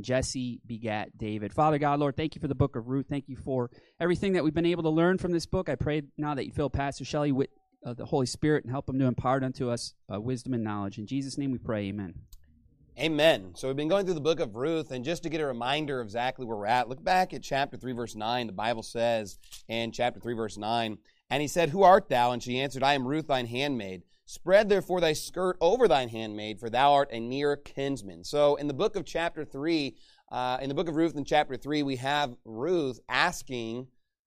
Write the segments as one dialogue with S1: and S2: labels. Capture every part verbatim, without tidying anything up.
S1: and Jesse begat David. Father God, Lord, thank you for the book of Ruth. Thank you for everything that we've been able to learn from this book. I pray now that you fill Pastor Shelley with uh, the Holy Spirit and help him to impart unto us uh, wisdom and knowledge. In Jesus' name we pray, amen.
S2: Amen. So we've been going through the book of Ruth, and just to get a reminder of exactly where we're at, look back at chapter three, verse nine. The Bible says in chapter three, verse nine, "And he said, Who art thou? And she answered, I am Ruth, thine handmaid. Spread therefore thy skirt over thine handmaid, for thou art a near kinsman." So in the book of chapter three, uh, in the book of Ruth in chapter three, we have Ruth asking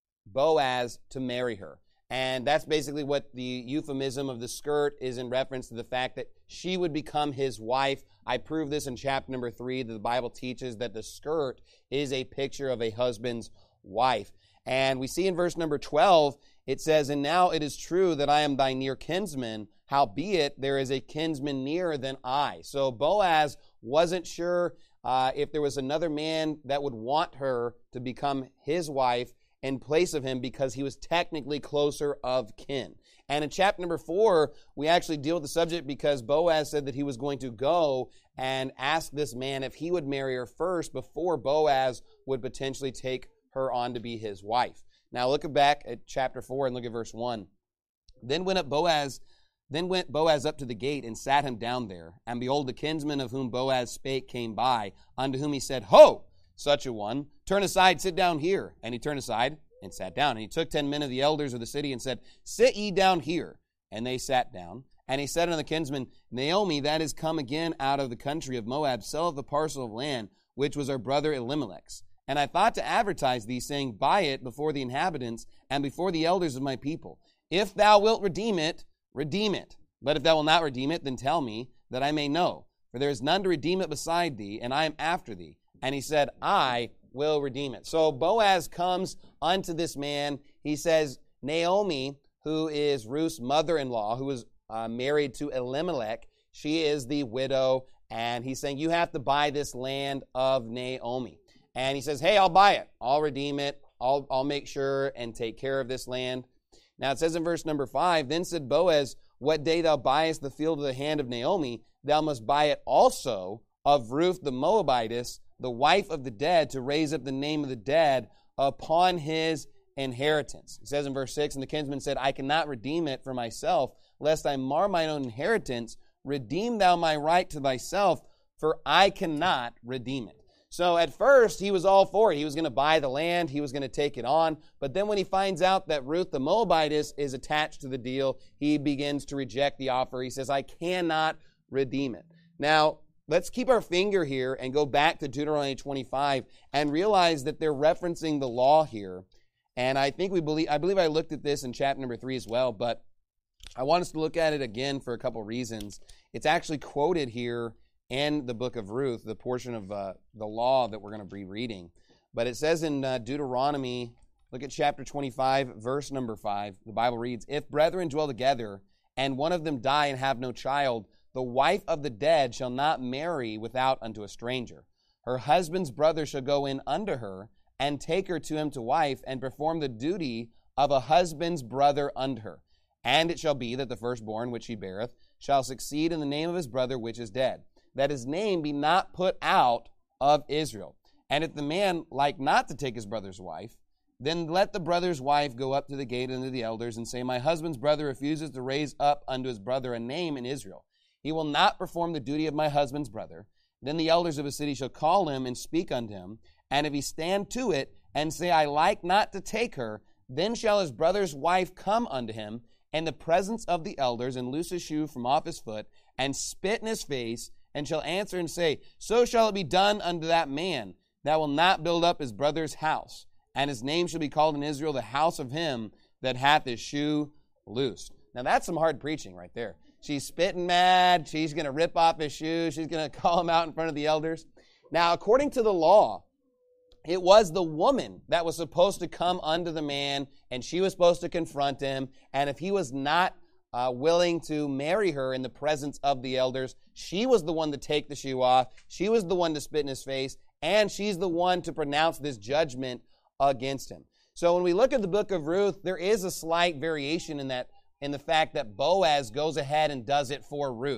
S2: Boaz to marry her. And that's basically what the euphemism of the skirt is in reference to the fact that she would become his wife. I proved this in chapter number three, that the Bible teaches that the skirt is a picture of a husband's wife. And we see in verse number twelve, it says, "And now it is true that I am thy near kinsman, howbeit there is a kinsman nearer than I." So Boaz wasn't sure uh, if there was another man that would want her to become his wife in place of him, because he was technically closer of kin. And in chapter number four, we actually deal with the subject because Boaz said that he was going to go and ask this man if he would marry her first before Boaz would potentially take her on to be his wife. Now look back at chapter four and look at verse one. Then went up Boaz, then went Boaz up to the gate and sat him down there. And behold, the kinsman of whom Boaz spake came by, unto whom he said, Ho, such a one, turn aside, sit down here. And he turned aside and sat down. And he took ten men of the elders of the city and said, Sit ye down here. And they sat down. And he said unto the kinsman, Naomi, that is come again out of the country of Moab, selleth the parcel of land, which was our brother Elimelech's. And I thought to advertise thee, saying, Buy it before the inhabitants and before the elders of my people. If thou wilt redeem it, redeem it. But if thou wilt not redeem it, then tell me, that I may know. For there is none to redeem it beside thee, and I am after thee. And he said, I will redeem it. So Boaz comes unto this man. He says, Naomi, who is Ruth's mother-in-law, who was uh, married to Elimelech, she is the widow. And he's saying, you have to buy this land of Naomi. And he says, hey, I'll buy it. I'll redeem it. I'll, I'll make sure and take care of this land. Now it says in verse number five, Then said Boaz, What day thou buyest the field of the hand of Naomi, thou must buy it also of Ruth the Moabitess, the wife of the dead, to raise up the name of the dead upon his inheritance. It says in verse six, And the kinsman said, I cannot redeem it for myself, lest I mar mine own inheritance. Redeem thou my right to thyself, for I cannot redeem it. So at first, he was all for it. He was going to buy the land. He was going to take it on. But then when he finds out that Ruth the Moabitess is attached to the deal, he begins to reject the offer. He says, I cannot redeem it. Now, let's keep our finger here and go back to Deuteronomy twenty-five and realize that they're referencing the law here. And I think we believe, I believe I looked at this in chapter number three as well, but I want us to look at it again for a couple reasons. It's actually quoted here in the book of Ruth, the portion of uh, the law that we're going to be reading. But it says in uh, Deuteronomy, look at chapter twenty-five, verse number five. The Bible reads, If brethren dwell together, and one of them die and have no child, the wife of the dead shall not marry without unto a stranger. Her husband's brother shall go in unto her, and take her to him to wife, and perform the duty of a husband's brother unto her. And it shall be that the firstborn which she beareth shall succeed in the name of his brother which is dead, that his name be not put out of Israel. And if the man like not to take his brother's wife, then let the brother's wife go up to the gate unto the elders, and say, My husband's brother refuses to raise up unto his brother a name in Israel. He will not perform the duty of my husband's brother. Then the elders of a city shall call him and speak unto him. And if he stand to it, and say, I like not to take her, then shall his brother's wife come unto him in the presence of the elders, and loose his shoe from off his foot, and spit in his face, and shall answer and say, So shall it be done unto that man that will not build up his brother's house. And his name shall be called in Israel the house of him that hath his shoe loosed. Now that's some hard preaching right there. She's spitting mad. She's going to rip off his shoes. She's going to call him out in front of the elders. Now, according to the law, it was the woman that was supposed to come unto the man, and she was supposed to confront him. And if he was not uh, willing to marry her in the presence of the elders, she was the one to take the shoe off. She was the one to spit in his face, and she's the one to pronounce this judgment against him. So when we look at the book of Ruth, there is a slight variation in that in the fact that Boaz goes ahead and does it for Ruth.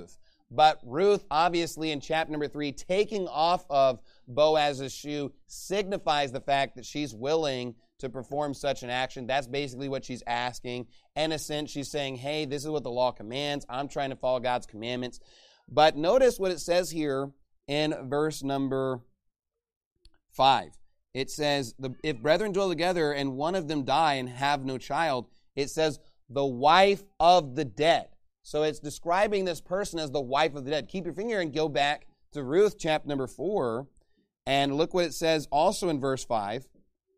S2: But Ruth, obviously, in chapter number three, taking off of Boaz's shoe signifies the fact that she's willing to perform such an action. That's basically what she's asking. In a sense, she's saying, hey, this is what the law commands. I'm trying to follow God's commandments. But notice what it says here in verse number five. It says, if brethren dwell together and one of them die and have no child, it says, the wife of the dead. So it's describing this person as the wife of the dead. Keep your finger and go back to Ruth chapter number four. And look what it says also in verse five.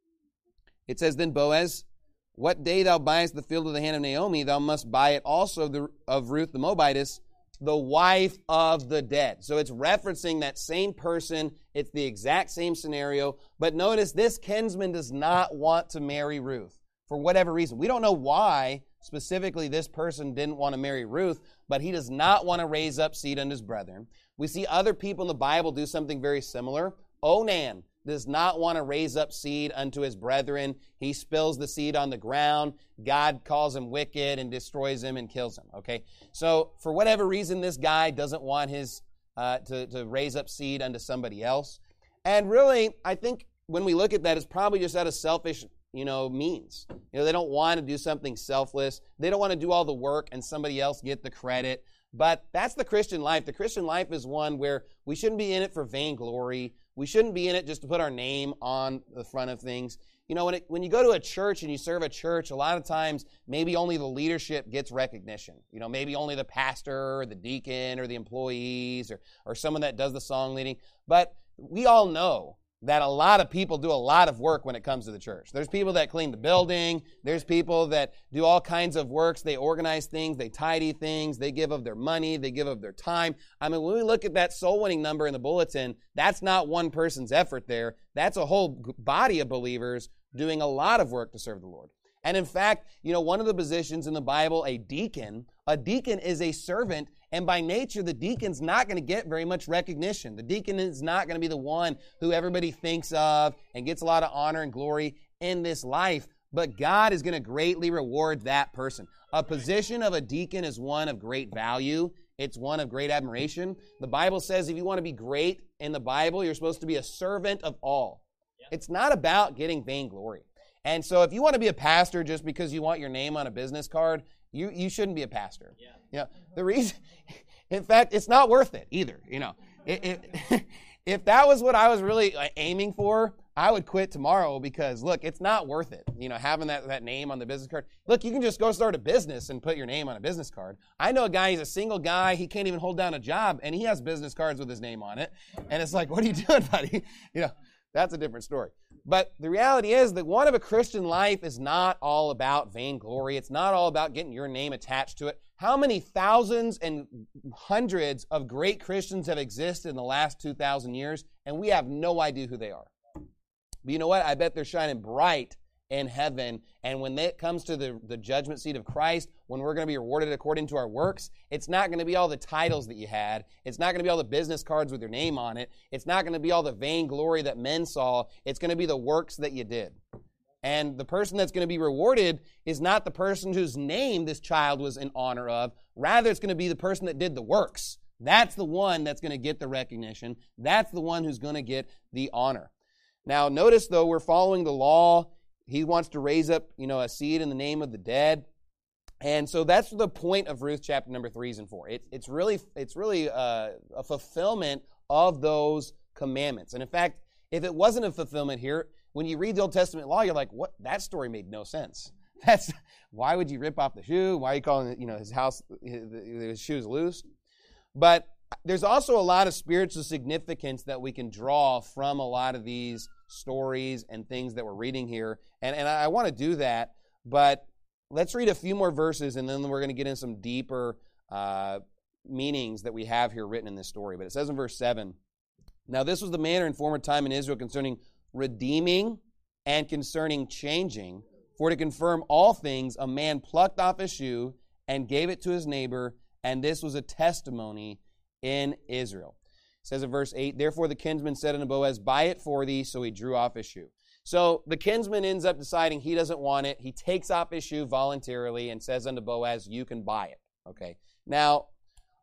S2: It says, then Boaz, what day thou buyest the field of the hand of Naomi, thou must buy it also of, the, of Ruth the Moabitess, the wife of the dead. So it's referencing that same person. It's the exact same scenario. But notice this kinsman does not want to marry Ruth for whatever reason. We don't know why specifically this person didn't want to marry Ruth, but he does not want to raise up seed unto his brethren. We see other people in the Bible do something very similar. Onan does not want to raise up seed unto his brethren. He spills the seed on the ground. God calls him wicked and destroys him and kills him. Okay, so for whatever reason, this guy doesn't want his uh, to, to raise up seed unto somebody else. And really, I think when we look at that, it's probably just out of selfish, you know, means. You know, they don't want to do something selfless. They don't want to do all the work and somebody else get the credit. But that's the Christian life. The Christian life is one where we shouldn't be in it for vainglory. We shouldn't be in it just to put our name on the front of things. You know, when it, when you go to a church and you serve a church, a lot of times maybe only the leadership gets recognition. You know, maybe only the pastor or the deacon or the employees or, or someone that does the song leading. But we all know that a lot of people do a lot of work when it comes to the church. There's people that clean the building. There's people that do all kinds of works. They organize things. They tidy things. They give of their money. They give of their time. I mean, when we look at that soul winning number in the bulletin, that's not one person's effort there. That's a whole body of believers doing a lot of work to serve the Lord. And in fact, you know, one of the positions in the Bible, a deacon, a deacon is a servant. And by nature, the deacon's not going to get very much recognition. The deacon is not going to be the one who everybody thinks of and gets a lot of honor and glory in this life. But God is going to greatly reward that person. A position of a deacon is one of great value. It's one of great admiration. The Bible says if you want to be great in the Bible, you're supposed to be a servant of all. Yep. It's not about getting vainglory. And so if you want to be a pastor just because you want your name on a business card, you, you shouldn't be a pastor. Yeah. You know, the reason, in fact, it's not worth it either. You know, it, it, if that was what I was really aiming for, I would quit tomorrow because, look, it's not worth it. You know, having that, that name on the business card. Look, you can just go start a business and put your name on a business card. I know a guy, he's a single guy. He can't even hold down a job, and he has business cards with his name on it. And it's like, what are you doing, buddy? You know, that's a different story. But the reality is that one of a Christian life is not all about vainglory. It's not all about getting your name attached to it. How many thousands and hundreds of great Christians have existed in the last two thousand years, and we have no idea who they are? But you know what? I bet they're shining bright in heaven. And when it comes to the, the judgment seat of Christ, when we're going to be rewarded according to our works, it's not going to be all the titles that you had. It's not going to be all the business cards with your name on it. It's not going to be all the vainglory that men saw. It's going to be the works that you did. And the person that's going to be rewarded is not the person whose name this child was in honor of. Rather, it's going to be the person that did the works. That's the one that's going to get the recognition. That's the one who's going to get the honor. Now, notice, though, we're following the law. He wants to raise up, you know, a seed in the name of the dead. And so that's the point of Ruth chapter number threes and four. It, it's really, it's really uh, a fulfillment of those commandments. And in fact, if it wasn't a fulfillment here, when you read the Old Testament law, you're like, what? That story made no sense. That's why would you rip off the shoe? Why are you calling it, you know, his house, his, his shoes loose? But there's also a lot of spiritual significance that we can draw from a lot of these stories and things that we're reading here. And, and I want to do that, but let's read a few more verses, and then we're going to get into some deeper uh, meanings that we have here written in this story. But it says in verse seven, now this was the manner in former time in Israel concerning redeeming and concerning changing. For to confirm all things, a man plucked off a shoe and gave it to his neighbor, and this was a testimony in Israel. It says in verse eight, therefore the kinsman said unto Boaz, buy it for thee. So he drew off his shoe. So the kinsman ends up deciding he doesn't want it. He takes off his shoe voluntarily and says unto Boaz, you can buy it. Okay. Now,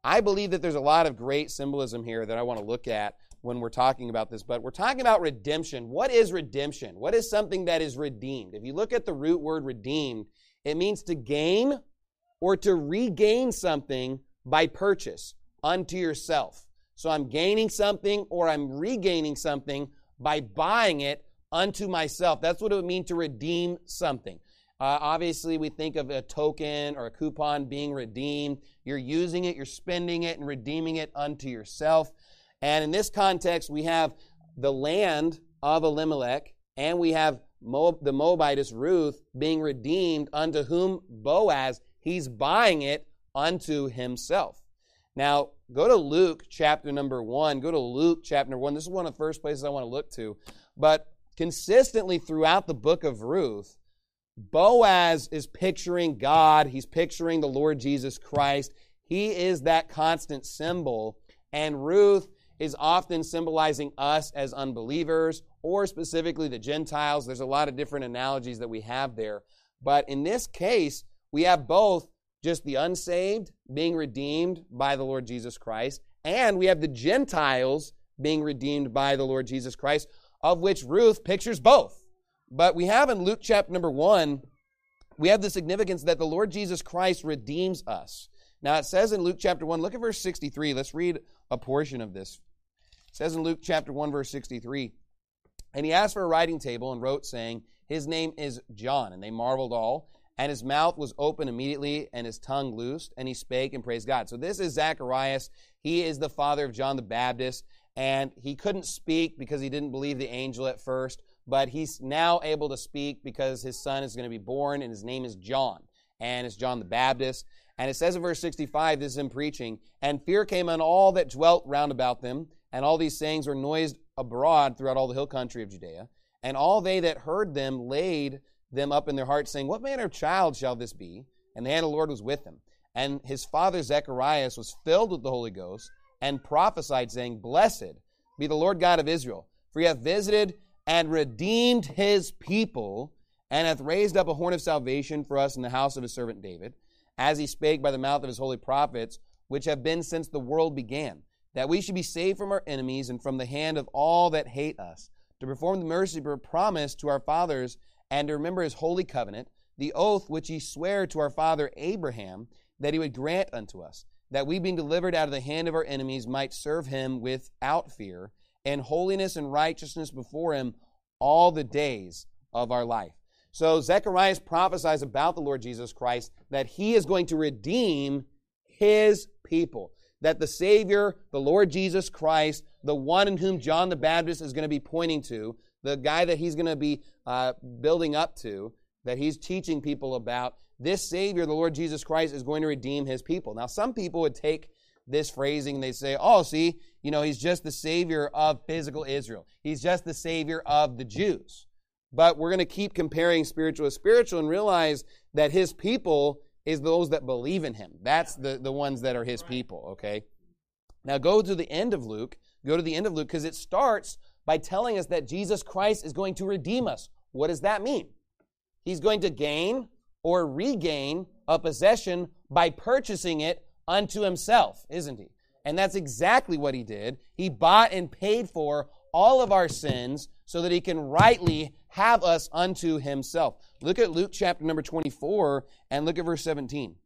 S2: I believe that there's a lot of great symbolism here that I want to look at when we're talking about this, but we're talking about redemption. What is redemption? What is something that is redeemed? If you look at the root word redeemed, it means to gain or to regain something by purchase unto yourself. So I'm gaining something or I'm regaining something by buying it unto myself. That's what it would mean to redeem something. Uh, obviously, we think of a token or a coupon being redeemed. You're using it, you're spending it, and redeeming it unto yourself. And in this context, we have the land of Elimelech, and we have Moab, the Moabitess Ruth being redeemed unto whom Boaz, he's buying it unto himself. Now, go to Luke chapter number one. Go to Luke chapter number one. This is one of the first places I want to look to. But consistently throughout the book of Ruth, Boaz is picturing God. He's picturing the Lord Jesus Christ. He is that constant symbol. And Ruth is often symbolizing us as unbelievers, or specifically the Gentiles. There's a lot of different analogies that we have there. But in this case, we have both just the unsaved being redeemed by the Lord Jesus Christ, and we have the Gentiles being redeemed by the Lord Jesus Christ, of which Ruth pictures both. But we have in Luke chapter number one, we have the significance that the Lord Jesus Christ redeems us. Now it says in Luke chapter one, look at verse sixty-three. Let's read a portion of this. It says in Luke chapter one, verse sixty-three, and he asked for a writing table and wrote, saying, his name is John. And they marveled all. And his mouth was open immediately, and his tongue loosed, and he spake and praised God. So this is Zacharias. He is the father of John the Baptist, and he couldn't speak because he didn't believe the angel at first, but he's now able to speak because his son is going to be born, and his name is John, and it's John the Baptist. And it says in verse sixty-five, this is him preaching, and fear came on all that dwelt round about them, and all these sayings were noised abroad throughout all the hill country of Judea. And all they that heard them laid them up in their hearts, saying, what manner of child shall this be? And the hand of the Lord was with him. And his father Zacharias was filled with the Holy Ghost, and prophesied, saying, blessed be the Lord God of Israel, for he hath visited and redeemed his people, and hath raised up a horn of salvation for us in the house of his servant David, as he spake by the mouth of his holy prophets, which have been since the world began, that we should be saved from our enemies and from the hand of all that hate us, to perform the mercy promised to our fathers, and to remember his holy covenant, the oath which he sware to our father Abraham, that he would grant unto us, that we, being delivered out of the hand of our enemies, might serve him without fear, in holiness and righteousness before him all the days of our life. So Zechariah prophesies about the Lord Jesus Christ, that he is going to redeem his people, that the Savior, the Lord Jesus Christ, the one in whom John the Baptist is going to be pointing to, the guy that he's going to be uh, building up to, that he's teaching people about, this Savior, the Lord Jesus Christ, is going to redeem his people. Now, some people would take this phrasing and they say, oh, see, you know, he's just the Savior of physical Israel. He's just the Savior of the Jews. But we're going to keep comparing spiritual with spiritual and realize that his people is those that believe in him. That's the, the ones that are his people, okay? Now, go to the end of Luke. Go to the end of Luke, because it starts by telling us that Jesus Christ is going to redeem us. What does that mean? He's going to gain or regain a possession by purchasing it unto himself, isn't he? And that's exactly what he did. He bought and paid for all of our sins so that he can rightly have us unto himself. Look at Luke chapter number twenty-four and look at verse seventeen.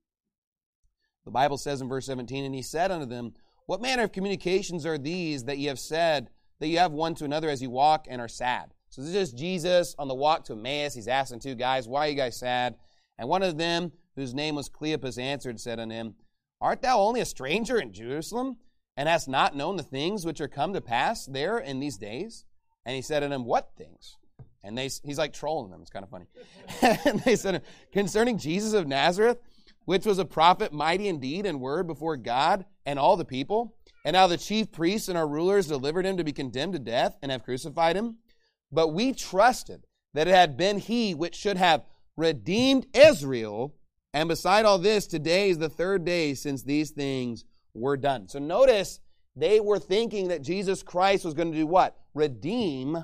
S2: The Bible says in verse seventeen, and he said unto them, what manner of communications are these that ye have said, that you have one to another as you walk and are sad? So this is Jesus on the walk to Emmaus. He's asking two guys, why are you guys sad? And one of them, whose name was Cleopas, answered, said unto him, art thou only a stranger in Jerusalem, and hast not known the things which are come to pass there in these days? And he said unto him, what things? And they, he's like trolling them. It's kind of funny. And they said, concerning Jesus of Nazareth, which was a prophet mighty in deed and word before God and all the people, and now the chief priests and our rulers delivered him to be condemned to death and have crucified him. But we trusted that it had been he which should have redeemed Israel. And beside all this, today is the third day since these things were done. So notice they were thinking that Jesus Christ was going to do what? Redeem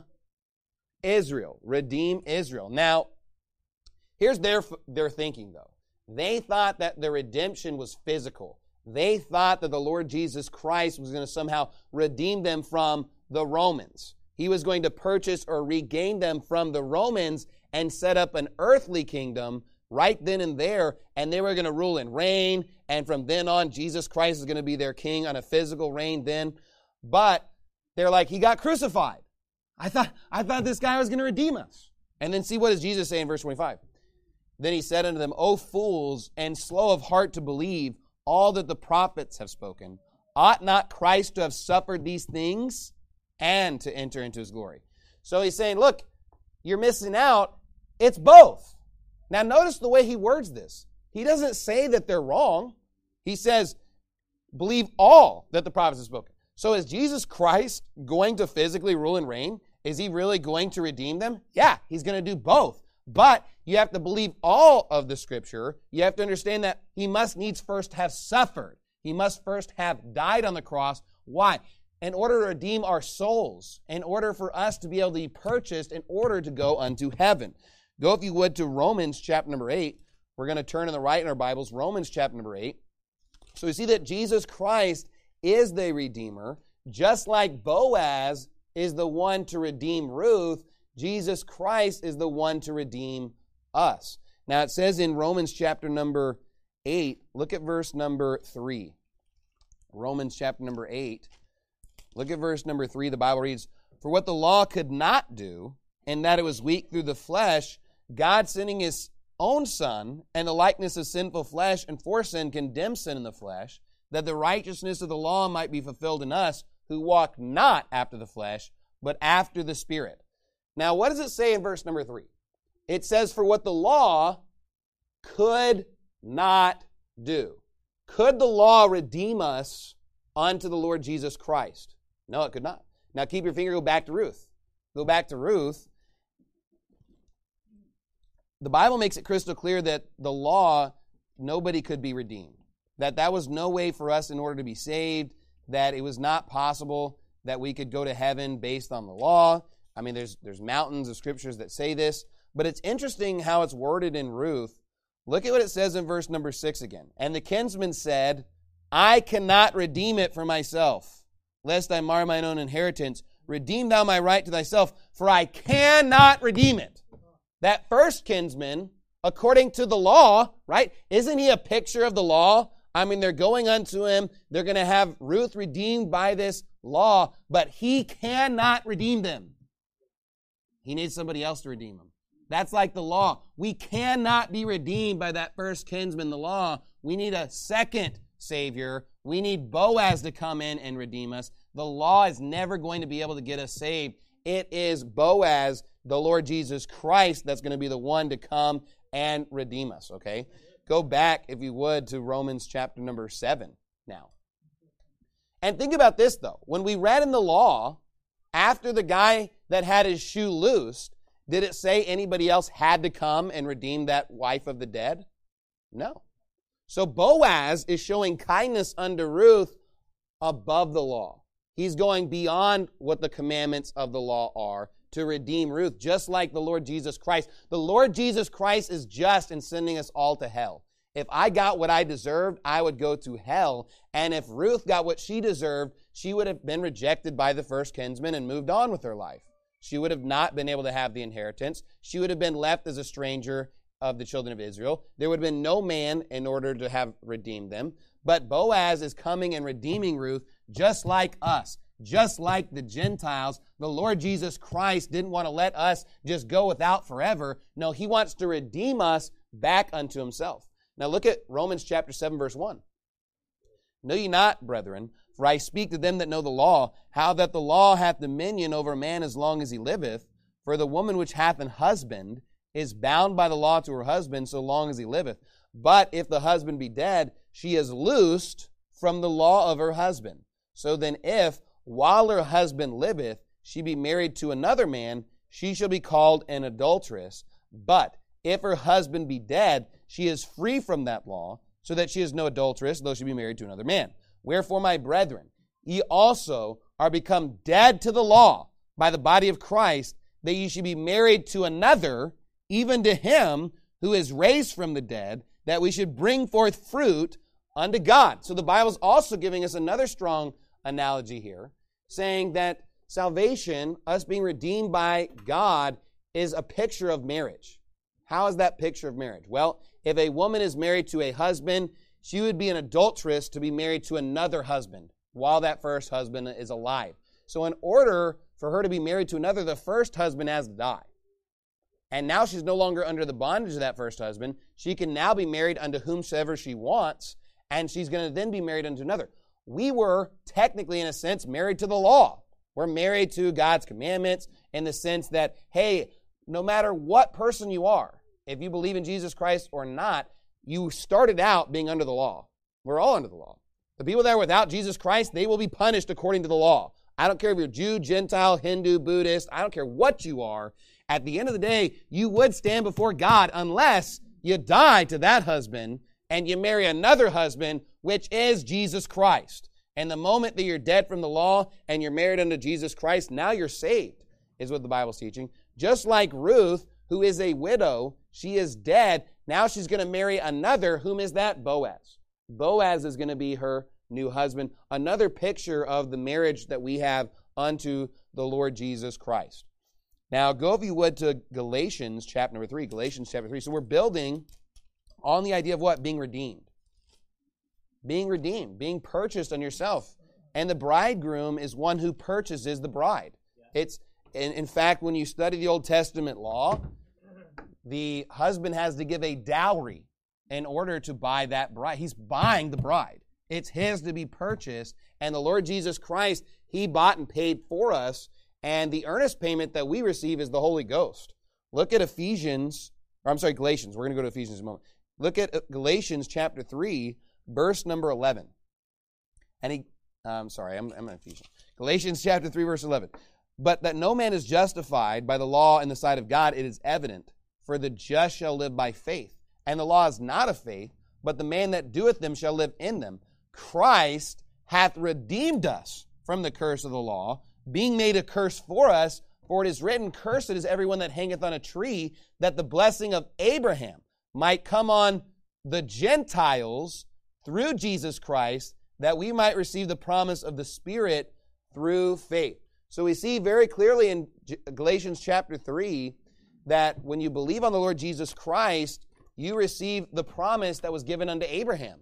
S2: Israel. Redeem Israel. Now, here's their, their thinking though. They thought that the redemption was physical. They thought that the Lord Jesus Christ was going to somehow redeem them from the Romans. He was going to purchase or regain them from the Romans and set up an earthly kingdom right then and there, and they were going to rule and reign, and from then on, Jesus Christ is going to be their king on a physical reign then. But they're like, he got crucified. I thought, I thought this guy was going to redeem us. And then see what does Jesus say in verse twenty-five. Then he said unto them, O fools, and slow of heart to believe all that the prophets have spoken. Ought not Christ to have suffered these things and to enter into his glory? So he's saying, look, you're missing out. It's both. Now notice the way he words this. He doesn't say that they're wrong. He says, believe all that the prophets have spoken. So is Jesus Christ going to physically rule and reign? Is he really going to redeem them? Yeah, he's going to do both. But you have to believe all of the Scripture. You have to understand that he must needs first have suffered. He must first have died on the cross. Why? In order to redeem our souls, in order for us to be able to be purchased, in order to go unto heaven. Go, if you would, to Romans chapter number eight. We're going to turn on the right in our Bibles, Romans chapter number eight. So we see that Jesus Christ is the Redeemer. Just like Boaz is the one to redeem Ruth, Jesus Christ is the one to redeem us. Now it says in Romans chapter number eight, look at verse number three. Romans chapter number eight. Look at verse number three. The Bible reads, For what the law could not do, in that it was weak through the flesh, God sending his own Son, and the likeness of sinful flesh, and for sin condemned sin in the flesh, that the righteousness of the law might be fulfilled in us, who walk not after the flesh, but after the Spirit. Now, what does it say in verse number three? It says, for what the law could not do. Could the law redeem us unto the Lord Jesus Christ? No, it could not. Now, keep your finger, go back to Ruth. Go back to Ruth. The Bible makes it crystal clear that the law, nobody could be redeemed. That that was no way for us in order to be saved, that it was not possible that we could go to heaven based on the law. I mean, there's there's mountains of scriptures that say this, but it's interesting how it's worded in Ruth. Look at what it says in verse number six again. And the kinsman said, I cannot redeem it for myself, lest I mar mine own inheritance. Redeem thou my right to thyself, for I cannot redeem it. That first kinsman, according to the law, right? Isn't he a picture of the law? I mean, they're going unto him. They're going to have Ruth redeemed by this law, but he cannot redeem them. He needs somebody else to redeem him. That's like the law. We cannot be redeemed by that first kinsman, the law. We need a second Savior. We need Boaz to come in and redeem us. The law is never going to be able to get us saved. It is Boaz, the Lord Jesus Christ, that's going to be the one to come and redeem us, okay? Go back, if you would, to Romans chapter number seven now. And think about this, though. When we read in the law, after the guy that had his shoe loosed, did it say anybody else had to come and redeem that wife of the dead? No. So Boaz is showing kindness unto Ruth above the law. He's going beyond what the commandments of the law are to redeem Ruth, just like the Lord Jesus Christ. The Lord Jesus Christ is just in sending us all to hell. If I got what I deserved, I would go to hell. And if Ruth got what she deserved, she would have been rejected by the first kinsman and moved on with her life. She would have not been able to have the inheritance. She would have been left as a stranger of the children of Israel. There would have been no man in order to have redeemed them. But Boaz is coming and redeeming Ruth just like us, just like the Gentiles. The Lord Jesus Christ didn't want to let us just go without forever. No, he wants to redeem us back unto himself. Now look at Romans chapter seven, verse one. Know ye not, brethren, for I speak to them that know the law, how that the law hath dominion over a man as long as he liveth. For the woman which hath an husband is bound by the law to her husband so long as he liveth. But if the husband be dead, she is loosed from the law of her husband. So then if, while her husband liveth, she be married to another man, she shall be called an adulteress. But if her husband be dead, she is free from that law, so that she is no adulteress, though she be married to another man. Wherefore, my brethren, ye also are become dead to the law by the body of Christ, that ye should be married to another, even to him who is raised from the dead, that we should bring forth fruit unto God. So the Bible's also giving us another strong analogy here, saying that salvation, us being redeemed by God, is a picture of marriage. How is that picture of marriage? Well, if a woman is married to a husband, she would be an adulteress to be married to another husband while that first husband is alive. So in order for her to be married to another, the first husband has to die. And now she's no longer under the bondage of that first husband. She can now be married unto whomsoever she wants, and she's going to then be married unto another. We were technically, in a sense, married to the law. We're married to God's commandments in the sense that, hey, no matter what person you are, if you believe in Jesus Christ or not, you started out being under the law. We're all under the law. The people that are without Jesus Christ, they will be punished according to the law. I don't care if you're Jew, Gentile, Hindu, Buddhist. I don't care what you are. At the end of the day, you would stand before God unless you die to that husband and you marry another husband, which is Jesus Christ. And the moment that you're dead from the law and you're married unto Jesus Christ, now you're saved, is what the Bible's teaching. Just like Ruth, who is a widow, she is dead. Now she's going to marry another. Whom is that? Boaz. Boaz is going to be her new husband. Another picture of the marriage that we have unto the Lord Jesus Christ. Now, go, if you would, to Galatians chapter number three. Galatians chapter three. So we're building on the idea of what? Being redeemed. Being redeemed. Being purchased on yourself. And the bridegroom is one who purchases the bride. It's, in, in fact, when you study the Old Testament law, the husband has to give a dowry in order to buy that bride. He's buying the bride. It's his to be purchased. And the Lord Jesus Christ, he bought and paid for us. And the earnest payment that we receive is the Holy Ghost. Look at Ephesians, or I'm sorry, Galatians. We're going to go to Ephesians in a moment. Look at Galatians chapter three, verse number eleven. And he, I'm sorry, I'm, I'm in Ephesians. Galatians chapter three, verse eleven. But that no man is justified by the law in the sight of God, it is evident. For the just shall live by faith. And the law is not of faith, but the man that doeth them shall live in them. Christ hath redeemed us from the curse of the law, being made a curse for us, for it is written, cursed is everyone that hangeth on a tree, that the blessing of Abraham might come on the Gentiles through Jesus Christ, that we might receive the promise of the Spirit through faith. So we see very clearly in Galatians chapter three that when you believe on the Lord Jesus Christ, you receive the promise that was given unto Abraham.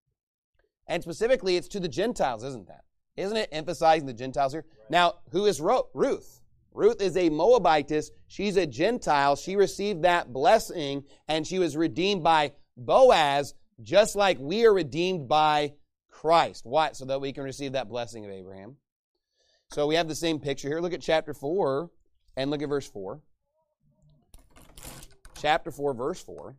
S2: And specifically, it's to the Gentiles, isn't that? Isn't it emphasizing the Gentiles here? Right. Now, who is Ruth? Ruth is a Moabitess. She's a Gentile. She received that blessing, and she was redeemed by Boaz, just like we are redeemed by Christ. Why? So that we can receive that blessing of Abraham. So we have the same picture here. Look at chapter four, and look at verse four. Chapter four, verse four.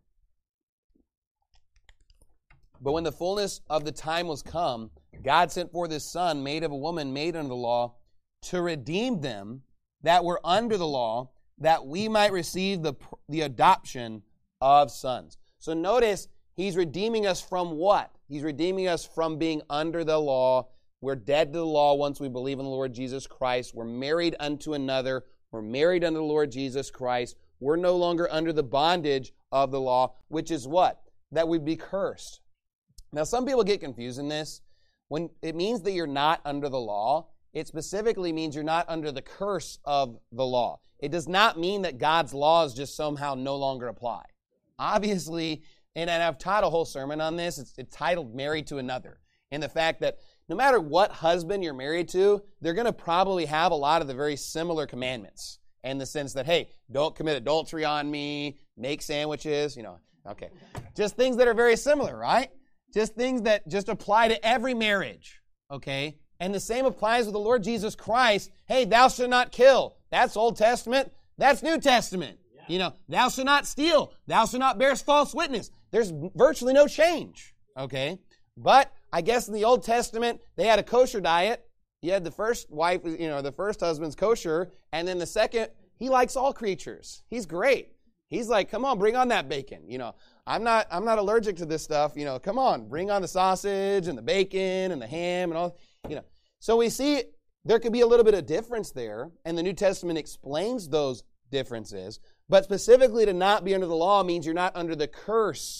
S2: But when the fullness of the time was come, God sent forth his Son, made of a woman, made under the law, to redeem them that were under the law, that we might receive the, the adoption of sons. So notice, he's redeeming us from what? He's redeeming us from being under the law. We're dead to the law once we believe in the Lord Jesus Christ. We're married unto another. We're married unto the Lord Jesus Christ. We're no longer under the bondage of the law, which is what? That we'd be cursed. Now, some people get confused in this. When it means that you're not under the law, it specifically means you're not under the curse of the law. It does not mean that God's laws just somehow no longer apply. Obviously, and I've taught a whole sermon on this, it's, it's titled Married to Another, and the fact that no matter what husband you're married to, they're going to probably have a lot of the very similar commandments in the sense that, hey, don't commit adultery on me, make sandwiches, you know, okay. Just things that are very similar, right? Just things that just apply to every marriage, okay? And the same applies with the Lord Jesus Christ. Hey, thou shalt not kill. That's Old Testament. That's New Testament. Yeah. You know, thou shalt not steal. Thou shalt not bear false witness. There's virtually no change, okay? But I guess in the Old Testament, they had a kosher diet. You had the first wife, you know, the first husband's kosher, and then the second, he likes all creatures. He's great. He's like, come on, bring on that bacon, you know. I'm not I'm not allergic to this stuff, you know, come on, bring on the sausage and the bacon and the ham and all, you know. So we see there could be a little bit of difference there, and the New Testament explains those differences. But specifically to not be under the law means you're not under the curse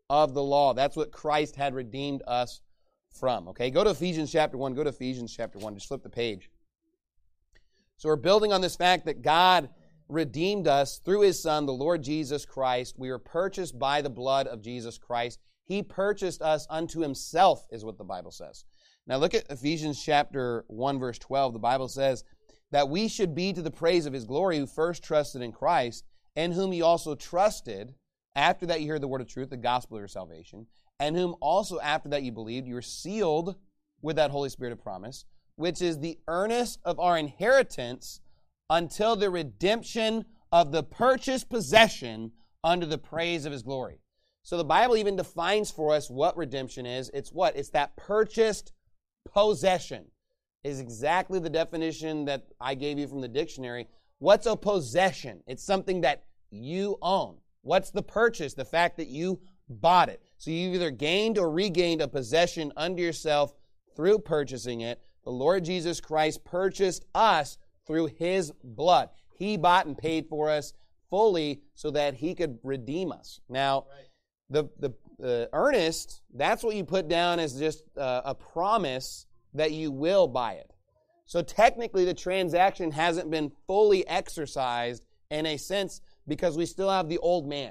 S2: of the law. That's what Christ had redeemed us from. Okay, go to Ephesians chapter one. Go to Ephesians chapter one. Just flip the page. So we're building on this fact that God redeemed us through His Son, the Lord Jesus Christ. We were purchased by the blood of Jesus Christ. He purchased us unto Himself, is what the Bible says. Now look at Ephesians chapter one, verse twelve. The Bible says that we should be to the praise of His glory who first trusted in Christ, in whom ye also trusted, after that you heard the word of truth, the gospel of your salvation, and whom also after that you believed, you were sealed with that Holy Spirit of promise, which is the earnest of our inheritance until the redemption of the purchased possession unto the praise of His glory. So the Bible even defines for us what redemption is. It's what? It's that purchased possession. Is exactly the definition that I gave you from the dictionary. What's a possession? It's something that you own. What's the purchase? The fact that you bought it. So you either gained or regained a possession unto yourself through purchasing it. The Lord Jesus Christ purchased us through His blood. He bought and paid for us fully so that He could redeem us. Now, the, the, the earnest, that's what you put down as just uh, a promise that you will buy it. So technically the transaction hasn't been fully exercised in a sense because we still have the old man.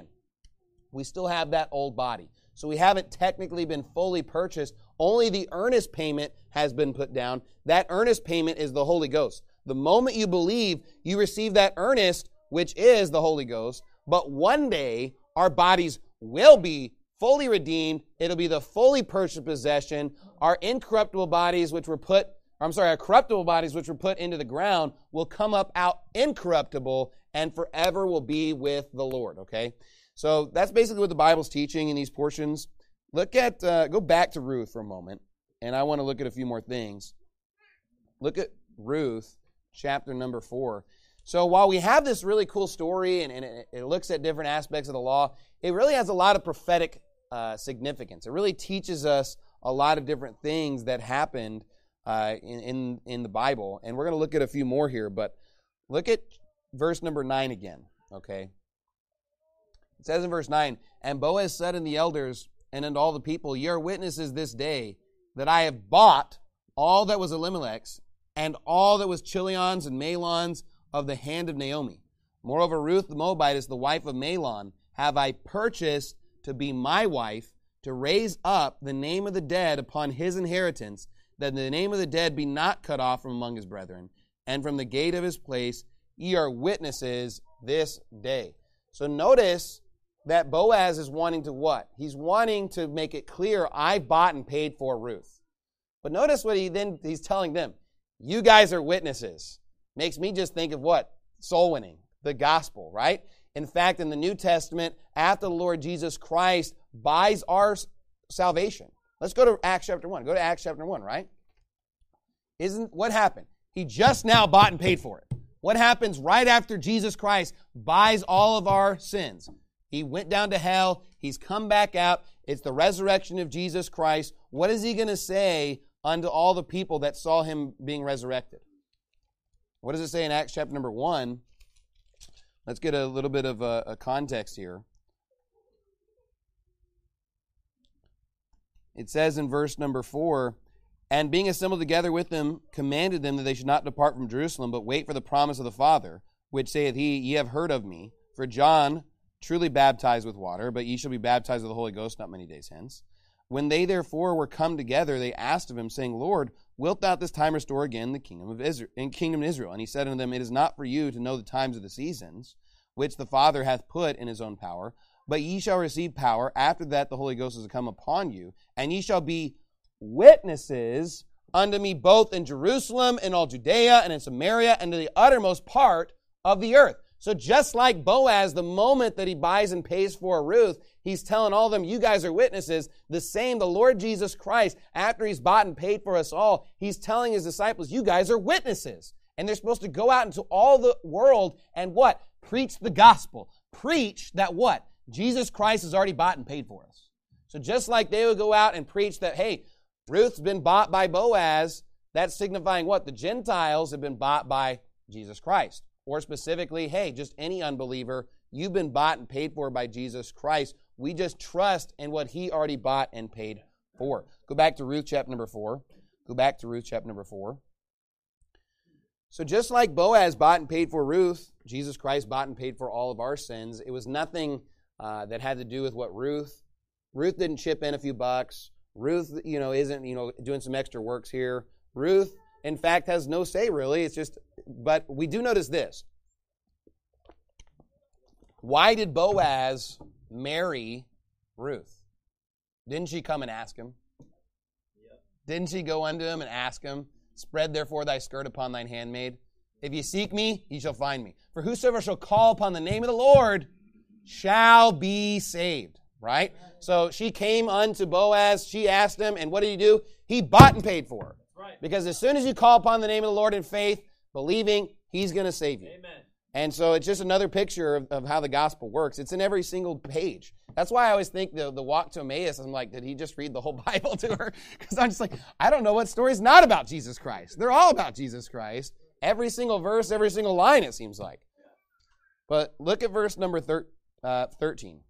S2: We still have that old body. So we haven't technically been fully purchased. Only the earnest payment has been put down. That earnest payment is the Holy Ghost. The moment you believe, you receive that earnest, which is the Holy Ghost. But one day, our bodies will be fully redeemed. It'll be the fully purchased possession. Our incorruptible bodies, which were put, I'm sorry, our corruptible bodies, which were put into the ground, will come up out incorruptible and forever will be with the Lord, okay? So that's basically what the Bible's teaching in these portions. Look at, uh, go back to Ruth for a moment, and I want to look at a few more things. Look at Ruth, chapter number four. So while we have this really cool story and, and it, it looks at different aspects of the law, it really has a lot of prophetic uh, significance. It really teaches us a lot of different things that happened uh, in, in, in the Bible. And we're going to look at a few more here, but look at verse number nine again, okay? It says in verse nine, and Boaz said unto the elders and unto all the people, ye are witnesses this day that I have bought all that was Elimelech's and all that was Chilion's and Mahlon's of the hand of Naomi. Moreover, Ruth the Moabitess, the wife of Mahlon, have I purchased to be my wife, to raise up the name of the dead upon his inheritance, that the name of the dead be not cut off from among his brethren, and from the gate of his place ye are witnesses this day. So notice that Boaz is wanting to what? He's wanting to make it clear, I bought and paid for Ruth. But notice what he then he's telling them. You guys are witnesses. Makes me just think of what? Soul winning, the gospel, right? In fact, in the New Testament, after the Lord Jesus Christ buys our salvation. Let's go to Acts chapter one. Go to Acts chapter one, right? Isn't what happened? He just now bought and paid for it. What happens right after Jesus Christ buys all of our sins? He went down to hell. He's come back out. It's the resurrection of Jesus Christ. What is he going to say unto all the people that saw him being resurrected? What does it say in Acts chapter number one? Let's get a little bit of a, a context here. It says in verse number four, and being assembled together with them, commanded them that they should not depart from Jerusalem, but wait for the promise of the Father, which saith he, ye have heard of me. For John truly baptized with water, but ye shall be baptized with the Holy Ghost not many days hence. When they therefore were come together, they asked of him, saying, Lord, wilt thou at this time restore again the kingdom of Israel, in kingdom of Israel? And he said unto them, it is not for you to know the times of the seasons, which the Father hath put in his own power, but ye shall receive power after that the Holy Ghost is come upon you, and ye shall be witnesses unto me both in Jerusalem and all Judea and in Samaria and to the uttermost part of the earth. So just like Boaz, the moment that he buys and pays for Ruth, he's telling all of them, you guys are witnesses. The same, the Lord Jesus Christ, after he's bought and paid for us all, he's telling his disciples, you guys are witnesses. And they're supposed to go out into all the world and what? Preach the gospel. Preach that what? Jesus Christ has already bought and paid for us. So just like they would go out and preach that, hey, Ruth's been bought by Boaz, that's signifying what? The Gentiles have been bought by Jesus Christ. or specifically, hey, just any unbeliever, you've been bought and paid for by Jesus Christ. We just trust in what he already bought and paid for. Go back to Ruth chapter number four. Go back to Ruth chapter number four. So just like Boaz bought and paid for Ruth, Jesus Christ bought and paid for all of our sins. It was nothing uh, that had to do with what Ruth. Ruth didn't chip in a few bucks. Ruth, you know, isn't, you know, doing some extra works here. Ruth, in fact, has no say really. It's just, but we do notice this. Why did Boaz marry Ruth? Didn't she come and ask him? Yep. Didn't she go unto him and ask him, spread therefore thy skirt upon thine handmaid? If ye seek me, ye shall find me. For whosoever shall call upon the name of the Lord shall be saved. Right? So she came unto Boaz, she asked him, and what did he do? He bought and paid for her. Right. Because as soon as you call upon the name of the Lord in faith, believing, he's going to save you. Amen. And so it's just another picture of, of how the gospel works. It's in every single page. That's why I always think the, the walk to Emmaus, I'm like, did he just read the whole Bible to her? Because I'm just like, I don't know what story's not about Jesus Christ. They're all about Jesus Christ. Every single verse, every single line, it seems like. But look at verse number thir- uh, thirteen.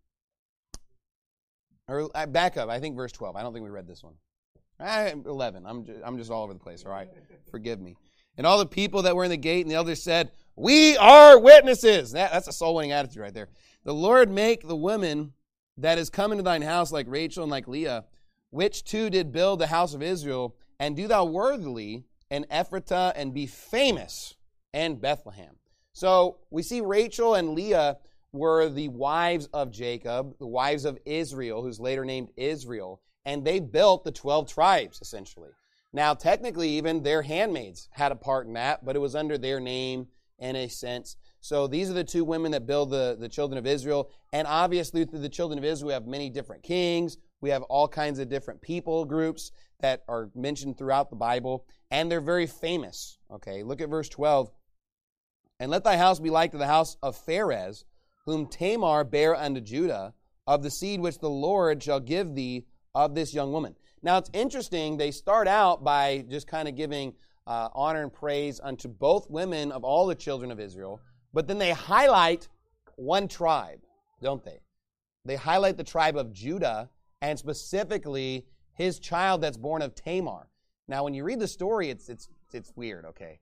S2: Or uh, back up, I think verse twelve. I don't think we read this one. Uh, eleven. I'm just, I'm just all over the place, all right? Forgive me. And all the people that were in the gate and the elders said, we are witnesses. That, that's a soul-winning attitude right there. The Lord make the woman that is come into thine house like Rachel and like Leah, which two did build the house of Israel, and do thou worthily in Ephratah and be famous in Bethlehem. So we see Rachel and Leah were the wives of Jacob, the wives of Israel, who's later named Israel, and they built the twelve tribes, essentially. Now, technically, even their handmaids had a part in that, but it was under their name in a sense. So these are the two women that build the, the children of Israel, and obviously through the children of Israel, we have many different kings. We have all kinds of different people groups that are mentioned throughout the Bible, and they're very famous. Okay, look at verse twelve. And let thy house be like to the house of Pharez, whom Tamar bare unto Judah, of the seed which the Lord shall give thee of this young woman. Now, it's interesting. They start out by just kind of giving uh, honor and praise unto both women of all the children of Israel, but then they highlight one tribe, don't they? They highlight the tribe of Judah, and specifically his child that's born of Tamar. Now, when you read the story, it's it's it's weird, okay?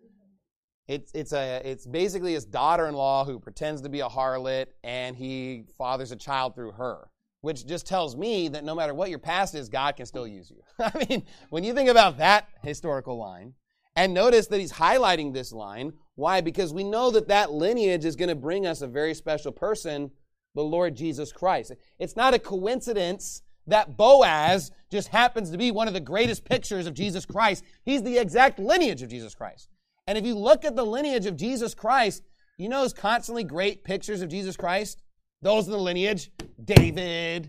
S2: It's it's a it's basically his daughter-in-law who pretends to be a harlot, and he fathers a child through her, which just tells me that no matter what your past is, God can still use you. I mean, when you think about that historical line, and notice that he's highlighting this line. Why? Because we know that that lineage is going to bring us a very special person, the Lord Jesus Christ. It's not a coincidence that Boaz just happens to be one of the greatest pictures of Jesus Christ. He's the exact lineage of Jesus Christ. And if you look at the lineage of Jesus Christ, you know those constantly great pictures of Jesus Christ? Those are the lineage. David,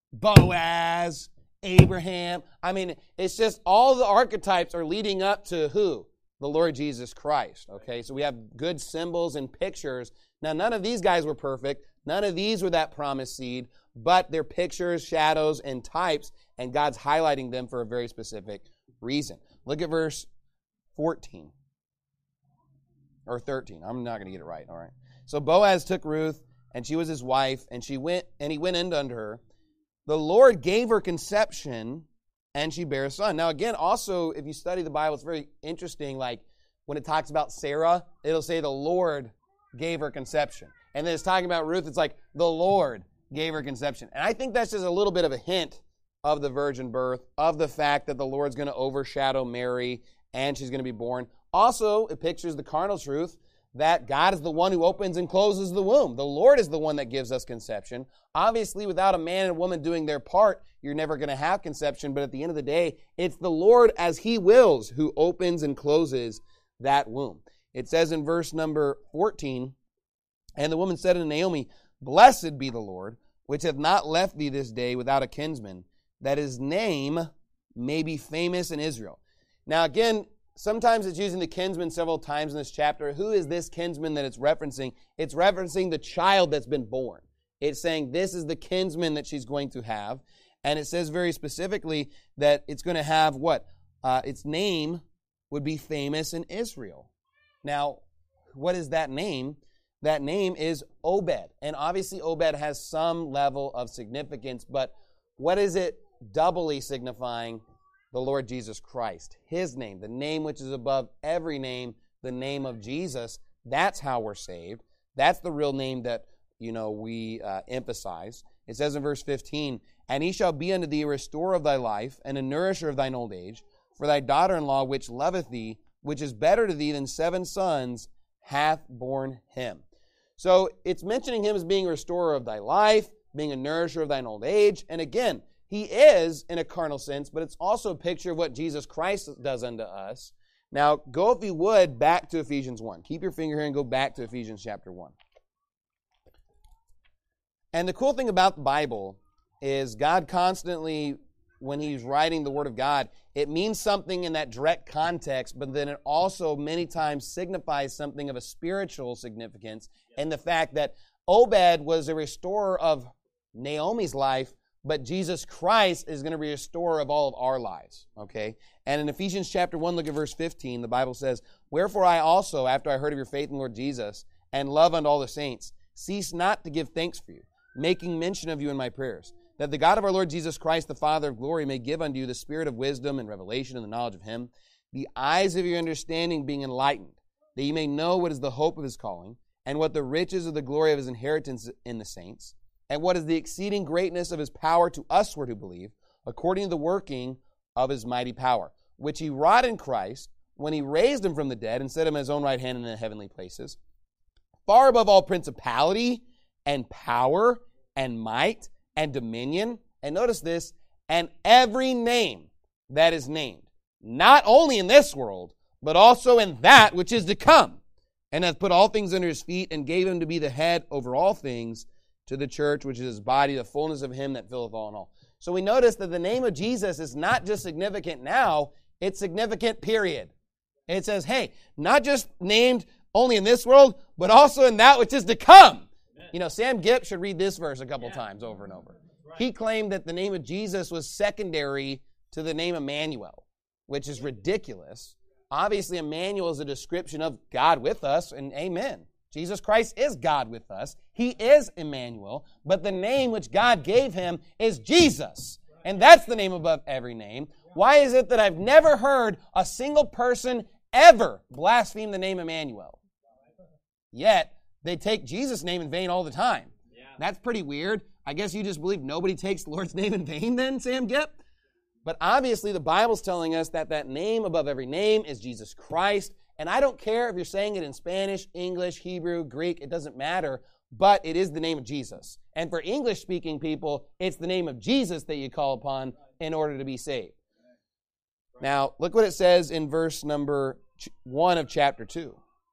S2: Boaz, Abraham. I mean, it's just all the archetypes are leading up to who? The Lord Jesus Christ. Okay, so we have good symbols and pictures. Now, none of these guys were perfect. None of these were that promised seed, but they're pictures, shadows, and types, and God's highlighting them for a very specific reason. Look at verse fourteen. Or thirteen. I'm not going to get it right. All right. So Boaz took Ruth, and she was his wife, and she went, and he went in unto her. The Lord gave her conception, and she bare a son. Now, again, also, if you study the Bible, it's very interesting. Like when it talks about Sarah, it'll say the Lord gave her conception. And then it's talking about Ruth, it's like the Lord gave her conception. And I think that's just a little bit of a hint of the virgin birth, of the fact that the Lord's going to overshadow Mary, and she's going to be born. Also, it pictures the carnal truth that God is the one who opens and closes the womb. The Lord is the one that gives us conception. Obviously, without a man and woman doing their part, you're never going to have conception. But at the end of the day, it's the Lord as He wills who opens and closes that womb. It says in verse number fourteen, and the woman said unto Naomi, Blessed be the Lord, which hath not left thee this day without a kinsman, that his name may be famous in Israel. Now again, sometimes it's using the kinsman several times in this chapter. Who is this kinsman that it's referencing? It's referencing the child that's been born. It's saying this is the kinsman that she's going to have. And it says very specifically that it's going to have what? Uh, its name would be famous in Israel. Now, what is that name? That name is Obed. And obviously Obed has some level of significance, but what is it doubly signifying? The Lord Jesus Christ. His name, the name which is above every name, the name of Jesus. That's how we're saved. That's the real name that, you know, we uh, emphasize. It says in verse fifteen, and he shall be unto thee a restorer of thy life, and a nourisher of thine old age. For thy daughter-in-law, which loveth thee, which is better to thee than seven sons, hath borne him. So it's mentioning him as being a restorer of thy life, being a nourisher of thine old age. And again, he is in a carnal sense, but it's also a picture of what Jesus Christ does unto us. Now, go, if you would, back to Ephesians one. Keep your finger here and go back to Ephesians chapter one. And the cool thing about the Bible is God constantly, when he's writing the Word of God, it means something in that direct context, but then it also many times signifies something of a spiritual significance in the fact that Obed was a restorer of Naomi's life, but Jesus Christ is going to be a restorer of all of our lives, okay? And in Ephesians chapter one, look at verse fifteen, the Bible says, wherefore I also, after I heard of your faith in the Lord Jesus, and love unto all the saints, cease not to give thanks for you, making mention of you in my prayers, that the God of our Lord Jesus Christ, the Father of glory, may give unto you the spirit of wisdom and revelation and the knowledge of him, the eyes of your understanding being enlightened, that you may know what is the hope of his calling, and what the riches of the glory of his inheritance in the saints, and what is the exceeding greatness of his power to usward who believe, according to the working of his mighty power, which he wrought in Christ, when he raised him from the dead and set him at his own right hand in the heavenly places, far above all principality and power and might and dominion. And notice this, and every name that is named, not only in this world, but also in that which is to come, and hath put all things under his feet, and gave him to be the head over all things, to the church, which is his body, the fullness of him that filleth all in all. So we notice that the name of Jesus is not just significant now, it's significant, period. It says, hey, not just named only in this world, but also in that which is to come. Amen. You know, Sam Gipp should read this verse a couple yeah. times over and over. Right. He claimed that the name of Jesus was secondary to the name Emmanuel, which is ridiculous. Obviously, Emmanuel is a description of God with us, and amen. Jesus Christ is God with us. He is Emmanuel, but the name which God gave him is Jesus. And that's the name above every name. Why is it that I've never heard a single person ever blaspheme the name Emmanuel? Yet, they take Jesus' name in vain all the time. That's pretty weird. I guess you just believe nobody takes the Lord's name in vain then, Sam Gipp? But obviously, the Bible's telling us that that name above every name is Jesus Christ. And I don't care if you're saying it in Spanish, English, Hebrew, Greek, it doesn't matter, but it is the name of Jesus. And for English-speaking people, it's the name of Jesus that you call upon in order to be saved. Now, look what it says in verse number one of chapter two.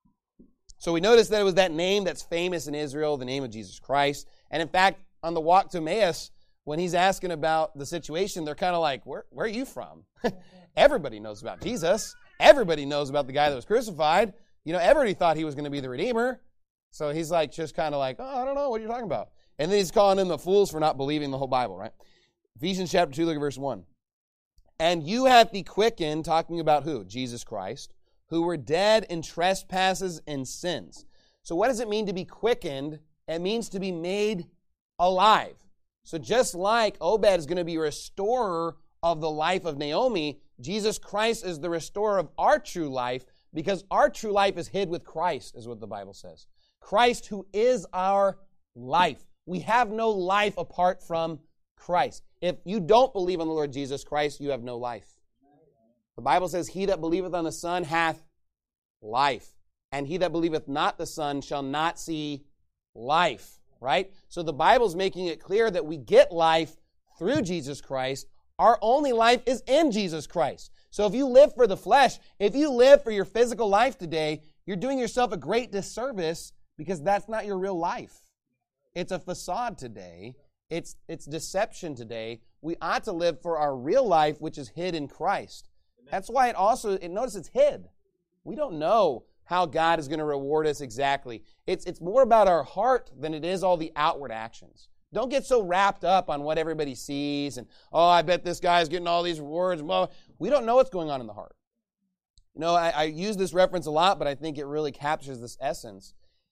S2: So we notice that it was that name that's famous in Israel, the name of Jesus Christ. And in fact, on the walk to Emmaus, when he's asking about the situation, they're kind of like, where, where are you from? Everybody knows about Jesus. Everybody knows about the guy that was crucified. You know, everybody thought he was going to be the Redeemer. So he's like, just kind of like, oh, I don't know, what are you talking about? And then he's calling them the fools for not believing the whole Bible, right? Ephesians chapter two, look at verse one. And you hath he quickened, talking about who? Jesus Christ, who were dead in trespasses and sins. So what does it mean to be quickened? It means to be made alive. So just like Obed is going to be a restorer of the life of Naomi, Jesus Christ is the restorer of our true life, because our true life is hid with Christ, is what the Bible says. Christ, who is our life. We have no life apart from Christ. If you don't believe on the Lord Jesus Christ, you have no life. The Bible says, he that believeth on the Son hath life, and he that believeth not the Son shall not see life. Right? So the Bible's making it clear that we get life through Jesus Christ. Our only life is in Jesus Christ. So if you live for the flesh, if you live for your physical life today, you're doing yourself a great disservice, because that's not your real life. It's a facade today. It's, it's deception today. We ought to live for our real life, which is hid in Christ. That's why it also, it, notice it's hid. We don't know how God is going to reward us exactly. It's, it's more about our heart than it is all the outward actions. Don't get so wrapped up on what everybody sees and, oh, I bet this guy's getting all these rewards. Well, we don't know what's going on in the heart. You know, I, I use this reference a lot, but I think it really captures this essence.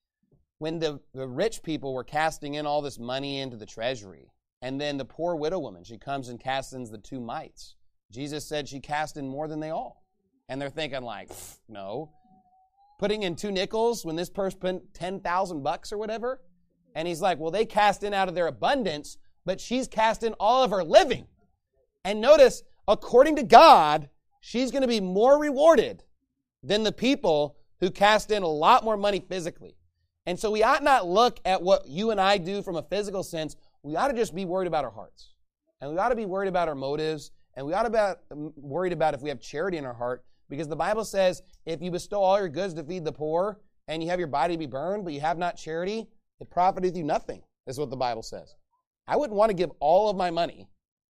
S2: When the, the rich people were casting in all this money into the treasury, and then the poor widow woman, she comes and casts in the two mites. Jesus said she cast in more than they all. And they're thinking like, no. Putting in two nickels when this person put ten thousand bucks or whatever. And he's like, well, they cast in out of their abundance, but she's cast in all of her living. And notice, according to God, she's going to be more rewarded than the people who cast in a lot more money physically. And so we ought not look at what you and I do from a physical sense. We ought to just be worried about our hearts. And we ought to be worried about our motives. And we ought to be worried about if we have charity in our heart. Because the Bible says, if you bestow all your goods to feed the poor, and you have your body be burned, but you have not charity, it profiteth you nothing, is what the Bible says. I wouldn't want to give all of my money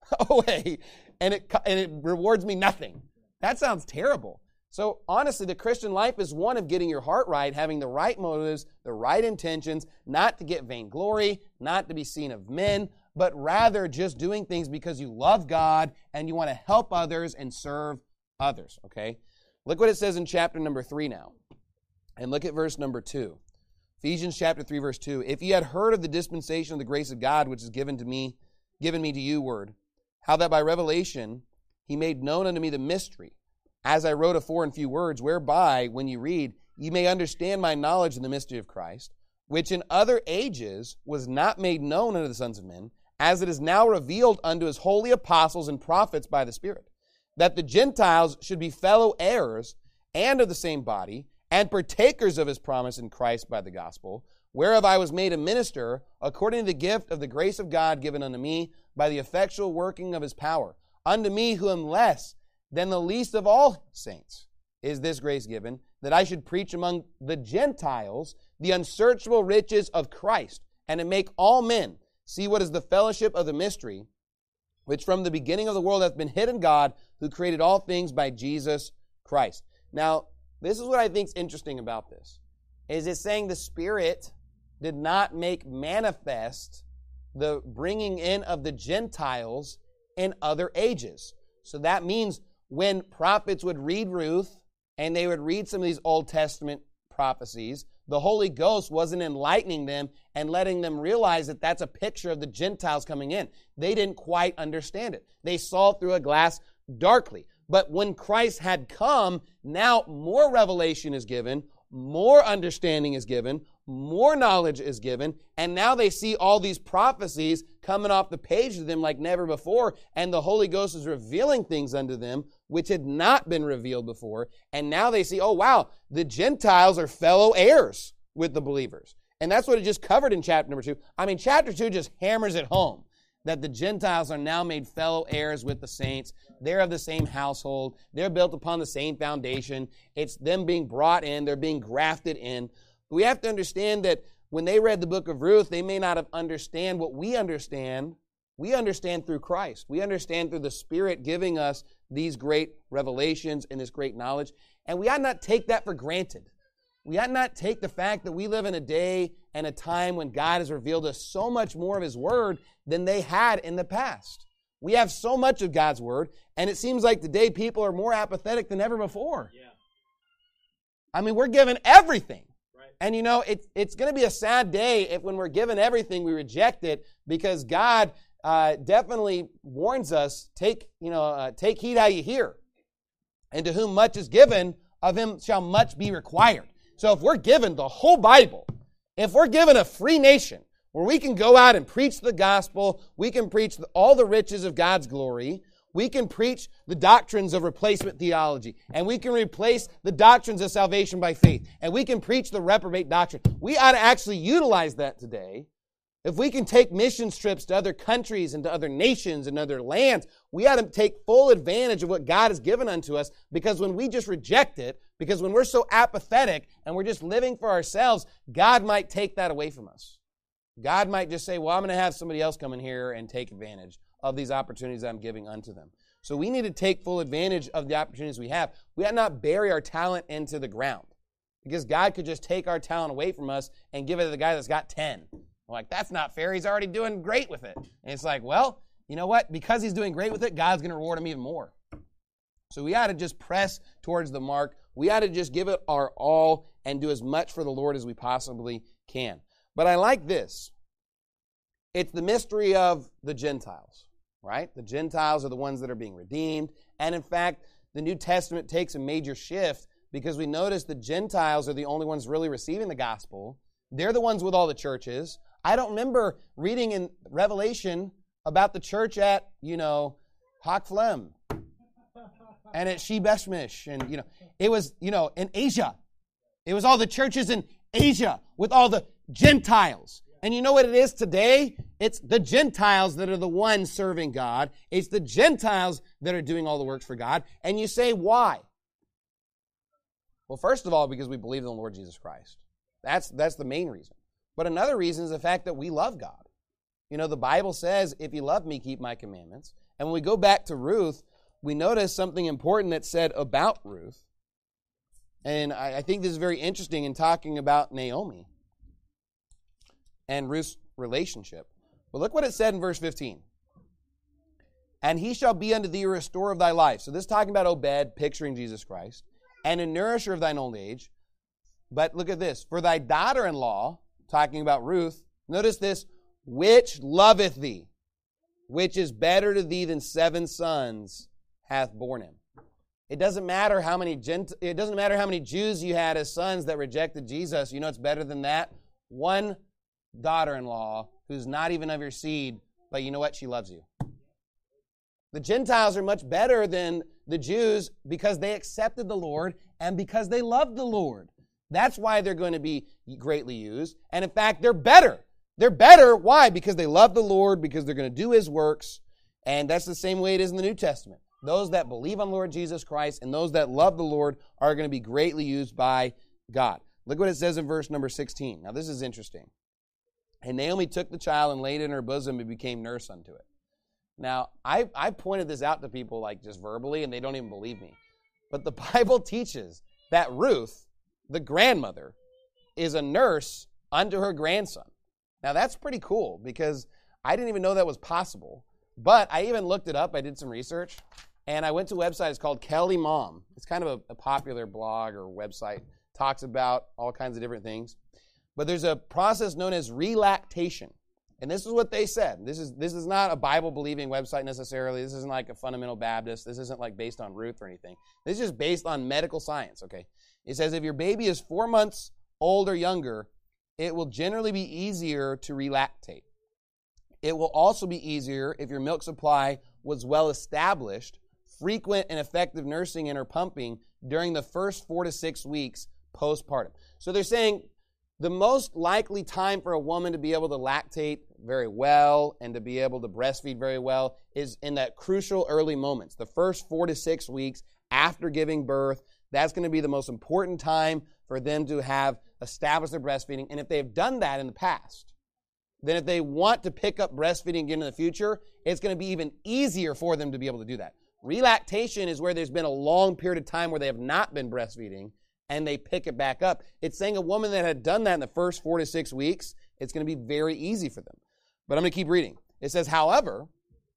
S2: away, and it, and it rewards me nothing. That sounds terrible. So honestly, the Christian life is one of getting your heart right, having the right motives, the right intentions, not to get vainglory, not to be seen of men, but rather just doing things because you love God and you want to help others and serve others, okay? Look what it says in chapter number three now. And look at verse number two. Ephesians chapter three, verse two. If ye had heard of the dispensation of the grace of God, which is given to me, given me to you, word, how that by revelation he made known unto me the mystery, as I wrote afore in few words, whereby, when you read, ye may understand my knowledge in the mystery of Christ, which in other ages was not made known unto the sons of men, as it is now revealed unto his holy apostles and prophets by the Spirit, that the Gentiles should be fellow heirs and of the same body, and partakers of his promise in Christ by the gospel, whereof I was made a minister, according to the gift of the grace of God given unto me by the effectual working of his power. Unto me who am less than the least of all saints is this grace given, that I should preach among the Gentiles the unsearchable riches of Christ, and to make all men see what is the fellowship of the mystery, which from the beginning of the world hath been hid in God, who created all things by Jesus Christ. Now, this is what I think is interesting about this, is it's saying the Spirit did not make manifest the bringing in of the Gentiles in other ages. So that means when prophets would read Ruth and they would read some of these Old Testament prophecies, the Holy Ghost wasn't enlightening them and letting them realize that that's a picture of the Gentiles coming in. They didn't quite understand it. They saw through a glass darkly. But when Christ had come, now more revelation is given, more understanding is given, more knowledge is given, and now they see all these prophecies coming off the page to them like never before, and the Holy Ghost is revealing things unto them which had not been revealed before, and now they see, oh wow, the Gentiles are fellow heirs with the believers. And that's what it just covered in chapter number two. I mean, chapter two just hammers it home, that the Gentiles are now made fellow heirs with the saints. They're of the same household. They're built upon the same foundation. It's them being brought in. They're being grafted in. We have to understand that when they read the book of Ruth, they may not have understand what we understand. We understand through Christ. We understand through the Spirit giving us these great revelations and this great knowledge. And we ought not take that for granted. We ought not take the fact that we live in a day and a time when God has revealed us so much more of His Word than they had in the past. We have so much of God's Word, and it seems like today people are more apathetic than ever before. Yeah. I mean, we're given everything. Right. And you know, it, it's going to be a sad day if when we're given everything, we reject it, because God uh, definitely warns us, take, you know, uh, take heed how you hear. And to whom much is given, of him shall much be required. So if we're given the whole Bible, if we're given a free nation where we can go out and preach the gospel, we can preach all the riches of God's glory, we can preach the doctrines of replacement theology, and we can replace the doctrines of salvation by faith, and we can preach the reprobate doctrine. We ought to actually utilize that today. If we can take mission trips to other countries and to other nations and other lands, we ought to take full advantage of what God has given unto us, because when we just reject it, because when we're so apathetic and we're just living for ourselves, God might take that away from us. God might just say, well, I'm going to have somebody else come in here and take advantage of these opportunities I'm giving unto them. So we need to take full advantage of the opportunities we have. We ought not bury our talent into the ground, because God could just take our talent away from us and give it to the guy that's got ten. We're like, that's not fair. He's already doing great with it. And it's like, well, you know what? Because he's doing great with it, God's going to reward him even more. So we ought to just press towards the mark We ought to just give it our all and do as much for the Lord as we possibly can. But I like this. It's the mystery of the Gentiles, right? The Gentiles are the ones that are being redeemed. And in fact, the New Testament takes a major shift because we notice the Gentiles are the only ones really receiving the gospel. They're the ones with all the churches. I don't remember reading in Revelation about the church at, you know, Hakflem and at Shebeshmish. And, you know, it was, you know, in Asia. It was all the churches in Asia with all the Gentiles. And you know what it is today? It's the Gentiles that are the ones serving God. It's the Gentiles that are doing all the works for God. And you say, why? Well, first of all, because we believe in the Lord Jesus Christ. That's, that's the main reason. But another reason is the fact that we love God. You know, the Bible says, if you love me, keep my commandments. And when we go back to Ruth, we notice something important that's said about Ruth. And I, I think this is very interesting in talking about Naomi and Ruth's relationship. But look what it said in verse fifteen. And he shall be unto thee a restorer of thy life. So this is talking about Obed, picturing Jesus Christ. And a nourisher of thine old age. But look at this. For thy daughter-in-law, talking about Ruth, notice this, which loveth thee, which is better to thee than seven sons, hath borne him. It doesn't matter how many Gent- it doesn't matter how many Jews you had as sons that rejected Jesus. You know it's better than that? One daughter-in-law who's not even of your seed, but you know what? She loves you. The Gentiles are much better than the Jews because they accepted the Lord and because they loved the Lord. That's why they're going to be greatly used. And in fact, they're better. They're better. Why? Because they love the Lord, because they're going to do his works. And that's the same way it is in the New Testament. Those that believe on Lord Jesus Christ and those that love the Lord are going to be greatly used by God. Look what it says in verse number sixteen. Now this is interesting. And Naomi took the child and laid it in her bosom and became nurse unto it. Now, I, I pointed this out to people like just verbally, and they don't even believe me. But the Bible teaches that Ruth, the grandmother, is a nurse unto her grandson. Now, that's pretty cool because I didn't even know that was possible. But I even looked it up. I did some research, and I went to a website. It's called Kelly Mom. It's kind of a, a popular blog or website. Talks about all kinds of different things. But there's a process known as relactation. And this is what they said. This is this is not a Bible-believing website necessarily. This isn't like a fundamental Baptist. This isn't like based on Ruth or anything. This is just based on medical science, okay? It says if your baby is four months old or younger, it will generally be easier to relactate. It will also be easier if your milk supply was well established, frequent and effective nursing and or pumping during the first four to six weeks postpartum. So they're saying the most likely time for a woman to be able to lactate very well and to be able to breastfeed very well is in that crucial early moments, the first four to six weeks after giving birth. That's going to be the most important time for them to have established their breastfeeding. And if they've done that in the past, then if they want to pick up breastfeeding again in the future, it's going to be even easier for them to be able to do that. Relactation is where there's been a long period of time where they have not been breastfeeding, and they pick it back up. It's saying a woman that had done that in the first four to six weeks, it's going to be very easy for them. But I'm going to keep reading. It says, however,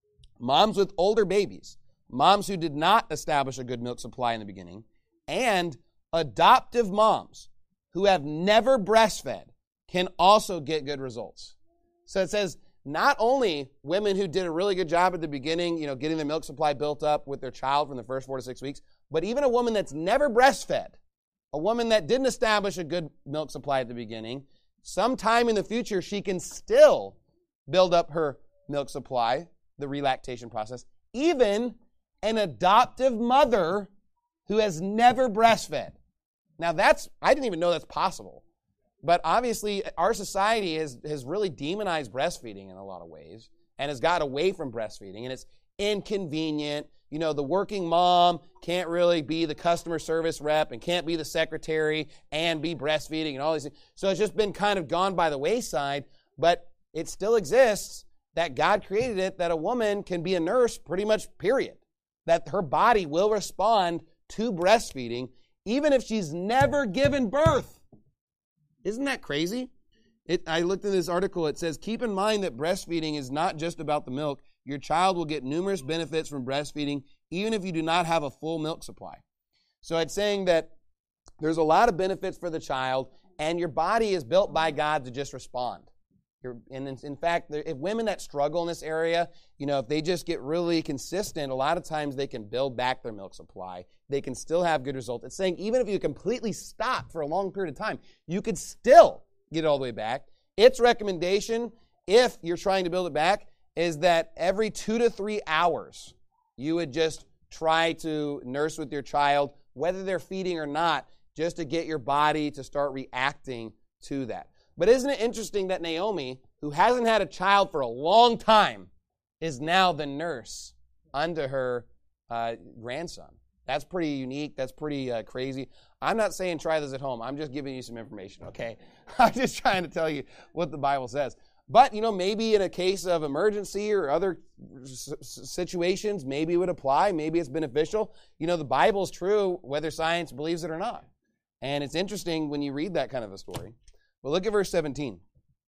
S2: moms with older babies, moms who did not establish a good milk supply in the beginning, and adoptive moms who have never breastfed can also get good results. So it says not only women who did a really good job at the beginning, you know, getting their milk supply built up with their child from the first four to six weeks, but even a woman that's never breastfed, a woman that didn't establish a good milk supply at the beginning, sometime in the future, she can still build up her milk supply, the relactation process. Even an adoptive mother who has never breastfed. Now that's, I didn't even know that's possible. But obviously, our society has, has really demonized breastfeeding in a lot of ways and has got away from breastfeeding. And it's inconvenient. You know, the working mom can't really be the customer service rep and can't be the secretary and be breastfeeding and all these things. So it's just been kind of gone by the wayside, but it still exists that God created it, that a woman can be a nurse pretty much, period. That her body will respond to breastfeeding even if she's never given birth. Isn't that crazy? It, I looked in this article. It says, keep in mind that breastfeeding is not just about the milk. Your child will get numerous benefits from breastfeeding, even if you do not have a full milk supply. So it's saying that There's a lot of benefits for the child, and your body is built by God to just respond. You're, and in, in fact, if women that struggle in this area, you know, if they just get really consistent, a lot of times they can build back their milk supply. They can still have good results. It's saying even if you completely stop for a long period of time, you could still get it all the way back. Its recommendation, if you're trying to build it back, is that every two to three hours, you would just try to nurse with your child, whether they're feeding or not, just to get your body to start reacting to that. But isn't it interesting that Naomi, who hasn't had a child for a long time, is now the nurse unto her uh, grandson? That's pretty unique. That's pretty uh, crazy. I'm not saying try this at home. I'm just giving you some information, okay? I'm just trying to tell you what the Bible says. But, you know, maybe in a case of emergency or other s- situations, maybe it would apply. Maybe it's beneficial. You know, the Bible's true whether science believes it or not. And it's interesting when you read that kind of a story. But look at verse seventeen.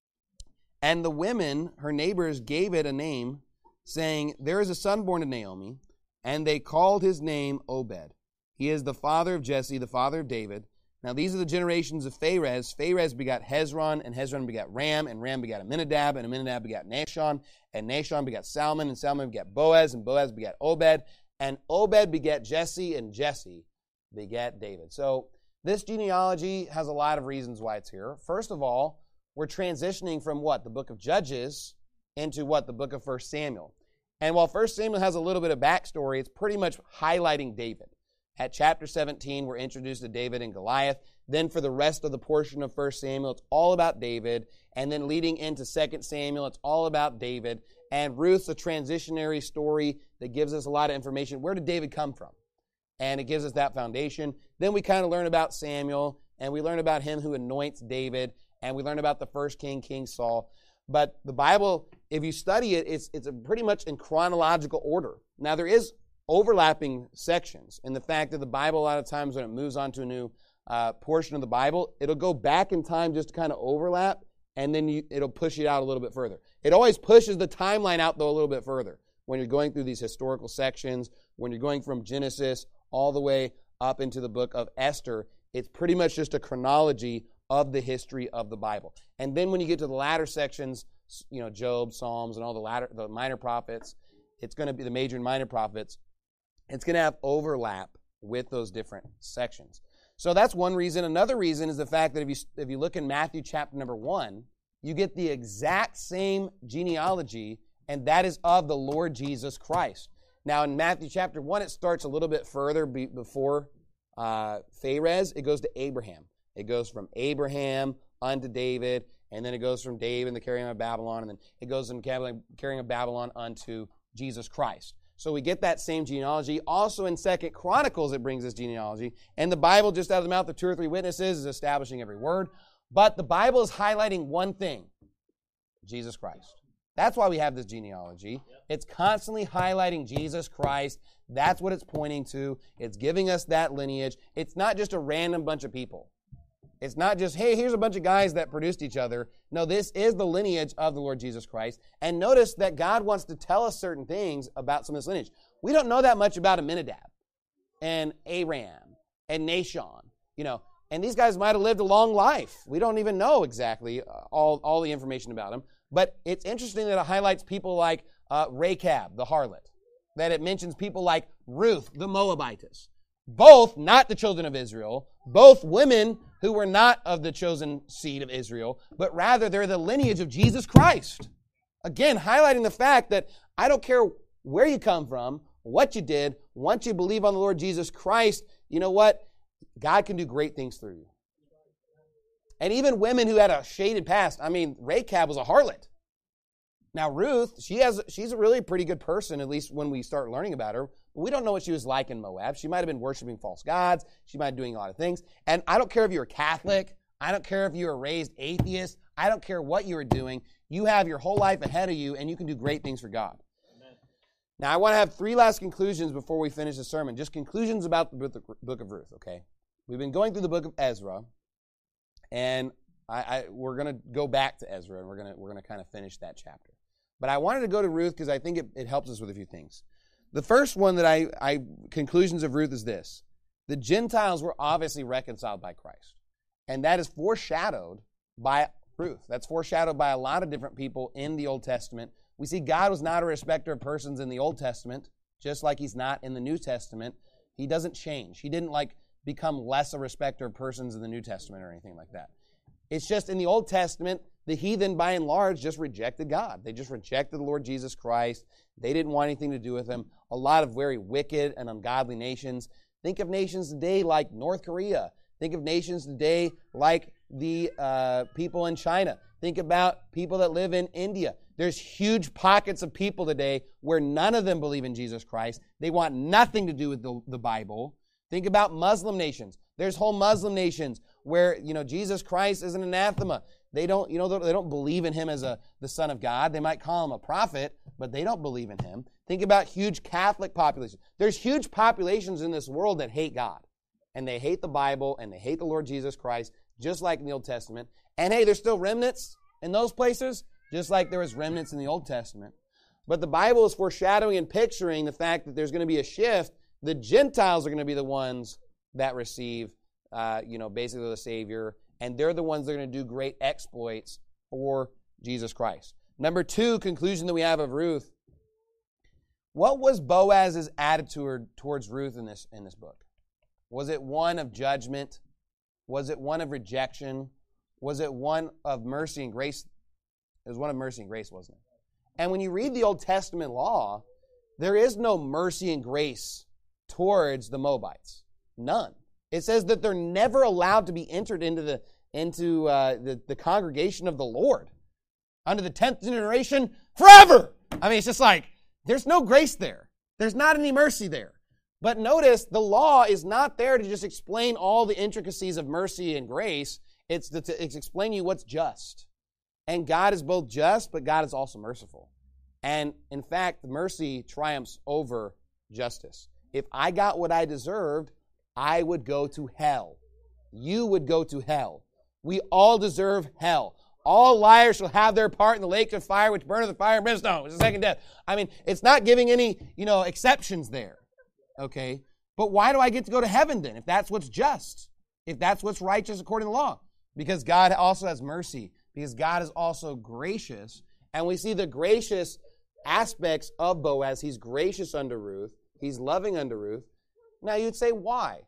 S2: And the women, her neighbors, gave it a name, saying, there is a son born to Naomi, and they called his name Obed. He is the father of Jesse, the father of David. Now these are the generations of Pharez. Pharez begot Hezron, and Hezron begot Ram, and Ram begot Amminadab, and Amminadab begot Nahshon, and Nahshon begot Salmon, and Salmon begot Boaz, and Boaz begot Obed, and Obed begat Jesse, and Jesse begat David. So this genealogy has a lot of reasons why it's here. First of all, we're transitioning from what? The book of Judges into what? The book of First Samuel. And while First Samuel has a little bit of backstory, it's pretty much highlighting David. At chapter seventeen, we're introduced to David and Goliath. Then for the rest of the portion of First Samuel, it's all about David. And then leading into Second Samuel, it's all about David. And Ruth's a transitionary story that gives us a lot of information. Where did David come from? And it gives us that foundation. Then we kind of learn about Samuel, and we learn about him who anoints David, and we learn about the first king, King Saul. But the Bible, if you study it, it's, it's pretty much in chronological order. Now, there is overlapping sections in the fact that the Bible, a lot of times when it moves on to a new uh, portion of the Bible, it'll go back in time just to kind of overlap, and then you, it'll push it out a little bit further. It always pushes the timeline out, though, a little bit further when you're going through these historical sections, when you're going from Genesis all the way up into the book of Esther. It's pretty much just a chronology of the history of the Bible. And then when you get to the latter sections, you know, Job, Psalms, and all the latter, the minor prophets, it's going to be the major and minor prophets. It's going to have overlap with those different sections. So that's one reason. Another reason is the fact that if you if you look in Matthew chapter number one, you get the exact same genealogy, and that is of the Lord Jesus Christ. Now, in Matthew chapter one, it starts a little bit further be, before uh, Pharez. It goes to Abraham. It goes from Abraham unto David, and then it goes from David and the carrying of Babylon, and then it goes from carrying of Babylon unto Jesus Christ. So we get that same genealogy. Also in Second Chronicles, it brings this genealogy. And the Bible, just out of the mouth of two or three witnesses, is establishing every word. But the Bible is highlighting one thing, Jesus Christ. That's why we have this genealogy. Yep. It's constantly highlighting Jesus Christ. That's what it's pointing to. It's giving us that lineage. It's not just a random bunch of people. It's not just, hey, here's a bunch of guys that produced each other. No, this is the lineage of the Lord Jesus Christ. And notice that God wants to tell us certain things about some of this lineage. We don't know that much about Amminadab and Aram and Nahshon, you know. And these guys might have lived a long life. We don't even know exactly all, all the information about them. But it's interesting that it highlights people like uh, Rahab, the harlot. That it mentions people like Ruth, the Moabitess. Both not the children of Israel. Both women who were not of the chosen seed of Israel. But rather, they're the lineage of Jesus Christ. Again, highlighting the fact that I don't care where you come from, what you did. Once you believe on the Lord Jesus Christ, you know what? God can do great things through you. And even women who had a shaded past. I mean, Rahab was a harlot. Now, Ruth, she has, she's a really pretty good person, at least when we start learning about her. But we don't know what she was like in Moab. She might have been worshiping false gods. She might have been doing a lot of things. And I don't care if you're a Catholic. I don't care if you were raised atheist. I don't care what you were doing. You have your whole life ahead of you, and you can do great things for God. Amen. Now, I want to have three last conclusions before we finish the sermon. Just conclusions about the book of Ruth, okay? We've been going through the book of Ezra. And I, I, we're going to go back to Ezra, and we're going to we're going to kind of finish that chapter. But I wanted to go to Ruth because I think it, it helps us with a few things. The first one that I, I conclusions of Ruth is this: The Gentiles were obviously reconciled by Christ. And that is foreshadowed by Ruth. That's foreshadowed by a lot of different people in the Old Testament. We see God was not a respecter of persons in the Old Testament, just like he's not in the New Testament. He doesn't change. He didn't like become less a respecter of persons in the New Testament or anything like that. It's just in the Old Testament, the heathen by and large just rejected God. They just rejected the Lord Jesus Christ. They didn't want anything to do with him. A lot of very wicked and ungodly nations. Think of nations today like North Korea. Think of nations today like the uh, people in China. Think about people that live in India. There's huge pockets of people today where none of them believe in Jesus Christ. They want nothing to do with the, the Bible. Think about Muslim nations. There's whole Muslim nations where, you know, Jesus Christ is an anathema. They don't, you know, they don't believe in him as a the Son of God. They might call him a prophet, but they don't believe in him. Think about huge Catholic populations. There's huge populations in this world that hate God. And they hate the Bible, and they hate the Lord Jesus Christ, just like in the Old Testament. And hey, there's still remnants in those places, just like there was remnants in the Old Testament. But the Bible is foreshadowing and picturing the fact that there's going to be a shift. The Gentiles are going to be the ones that receive, uh, you know, basically the Savior, and they're the ones that are going to do great exploits for Jesus Christ. Number two, conclusion that we have of Ruth. What was Boaz's attitude towards Ruth in this in this book? Was it one of judgment? Was it one of rejection? Was it one of mercy and grace? It was one of mercy and grace, wasn't it? And when you read the Old Testament law, there is no mercy and grace towards the Moabites. None. It says that they're never allowed to be entered into the into uh, the, the congregation of the Lord. Under the tenth generation, forever. I mean, it's just like, there's no grace there. There's not any mercy there. But notice, the law is not there to just explain all the intricacies of mercy and grace. It's to, to it's explain you what's just. And God is both just, but God is also merciful. And in fact, mercy triumphs over justice. If I got what I deserved, I would go to hell. You would go to hell. We all deserve hell. All liars shall have their part in the lake of fire, which burneth the fire and brimstone, which is the second death. I mean, it's not giving any, you know, exceptions there. Okay? But why do I get to go to heaven then, if that's what's just? If that's what's righteous according to the law? Because God also has mercy. Because God is also gracious. And we see the gracious aspects of Boaz. He's gracious unto Ruth. He's loving unto Ruth. Now you'd say, why?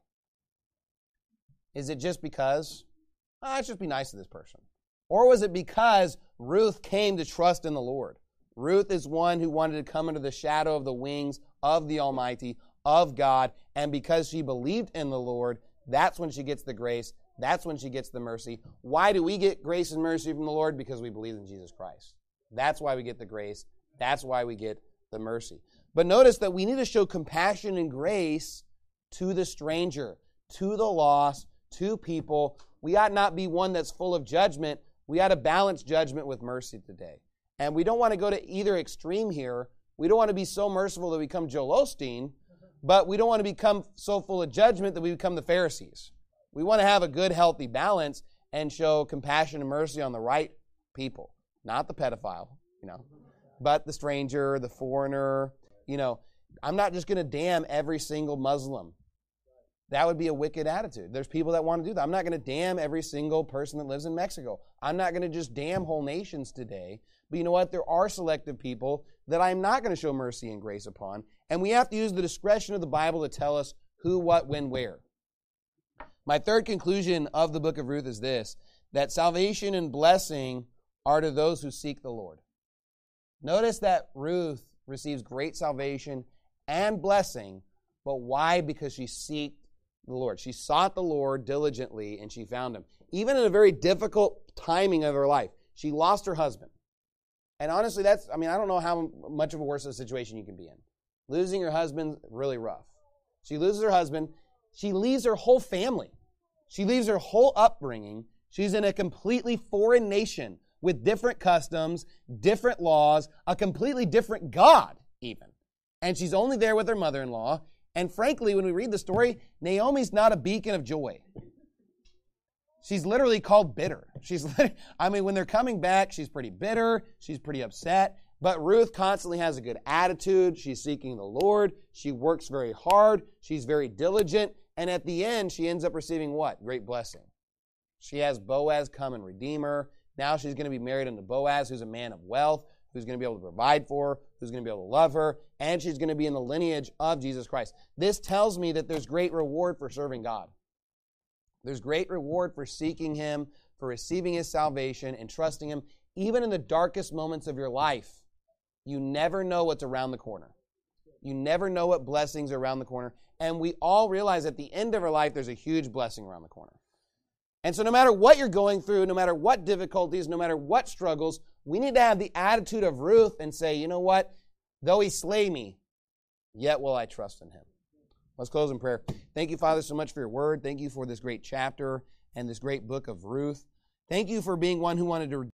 S2: Is it just because, oh, let's just be nice to this person? Or was it because Ruth came to trust in the Lord? Ruth is one who wanted to come under the shadow of the wings of the Almighty, of God, and because she believed in the Lord, that's when she gets the grace. That's when she gets the mercy. Why do we get grace and mercy from the Lord? Because we believe in Jesus Christ. That's why we get the grace. That's why we get the mercy. But notice that we need to show compassion and grace to the stranger, to the lost, to people. We ought not be one that's full of judgment. We ought to balance judgment with mercy today. And we don't want to go to either extreme here. We don't want to be so merciful that we become Joel Osteen, but we don't want to become so full of judgment that we become the Pharisees. We want to have a good, healthy balance and show compassion and mercy on the right people, not the pedophile, you know, but the stranger, the foreigner. You know, I'm not just going to damn every single Muslim. That would be a wicked attitude. There's people that want to do that. I'm not going to damn every single person that lives in Mexico. I'm not going to just damn whole nations today. But you know what? There are selective people that I'm not going to show mercy and grace upon. And we have to use the discretion of the Bible to tell us who, what, when, where. My third conclusion of the book of Ruth is this, that salvation and blessing are to those who seek the Lord. Notice that Ruth receives great salvation and blessing, but why? Because she seeked the Lord. She sought the Lord diligently, and she found him. Even in a very difficult timing of her life, she lost her husband. And honestly, that's, I mean, I don't know how much of a worse of a situation you can be in. Losing your husband, really rough. She loses her husband. She leaves her whole family. She leaves her whole upbringing. She's in a completely foreign nation with different customs, different laws, a completely different God even. And she's only there with her mother-in-law. And frankly, when we read the story, Naomi's not a beacon of joy. She's literally called bitter. She's, I mean, when they're coming back, she's pretty bitter. She's pretty upset. But Ruth constantly has a good attitude. She's seeking the Lord. She works very hard. She's very diligent. And at the end, she ends up receiving what? Great blessing. She has Boaz come and redeem her. Now she's going to be married unto Boaz, who's a man of wealth, who's going to be able to provide for her, who's going to be able to love her, and she's going to be in the lineage of Jesus Christ. This tells me that there's great reward for serving God. There's great reward for seeking Him, for receiving His salvation and trusting Him. Even in the darkest moments of your life, you never know what's around the corner. You never know what blessings are around the corner. And we all realize at the end of our life, there's a huge blessing around the corner. And so no matter what you're going through, no matter what difficulties, no matter what struggles, we need to have the attitude of Ruth and say, you know what? Though He slay me, yet will I trust in Him. Let's close in prayer. Thank you, Father, so much for your word. Thank you for this great chapter and this great book of Ruth. Thank you for being one who wanted to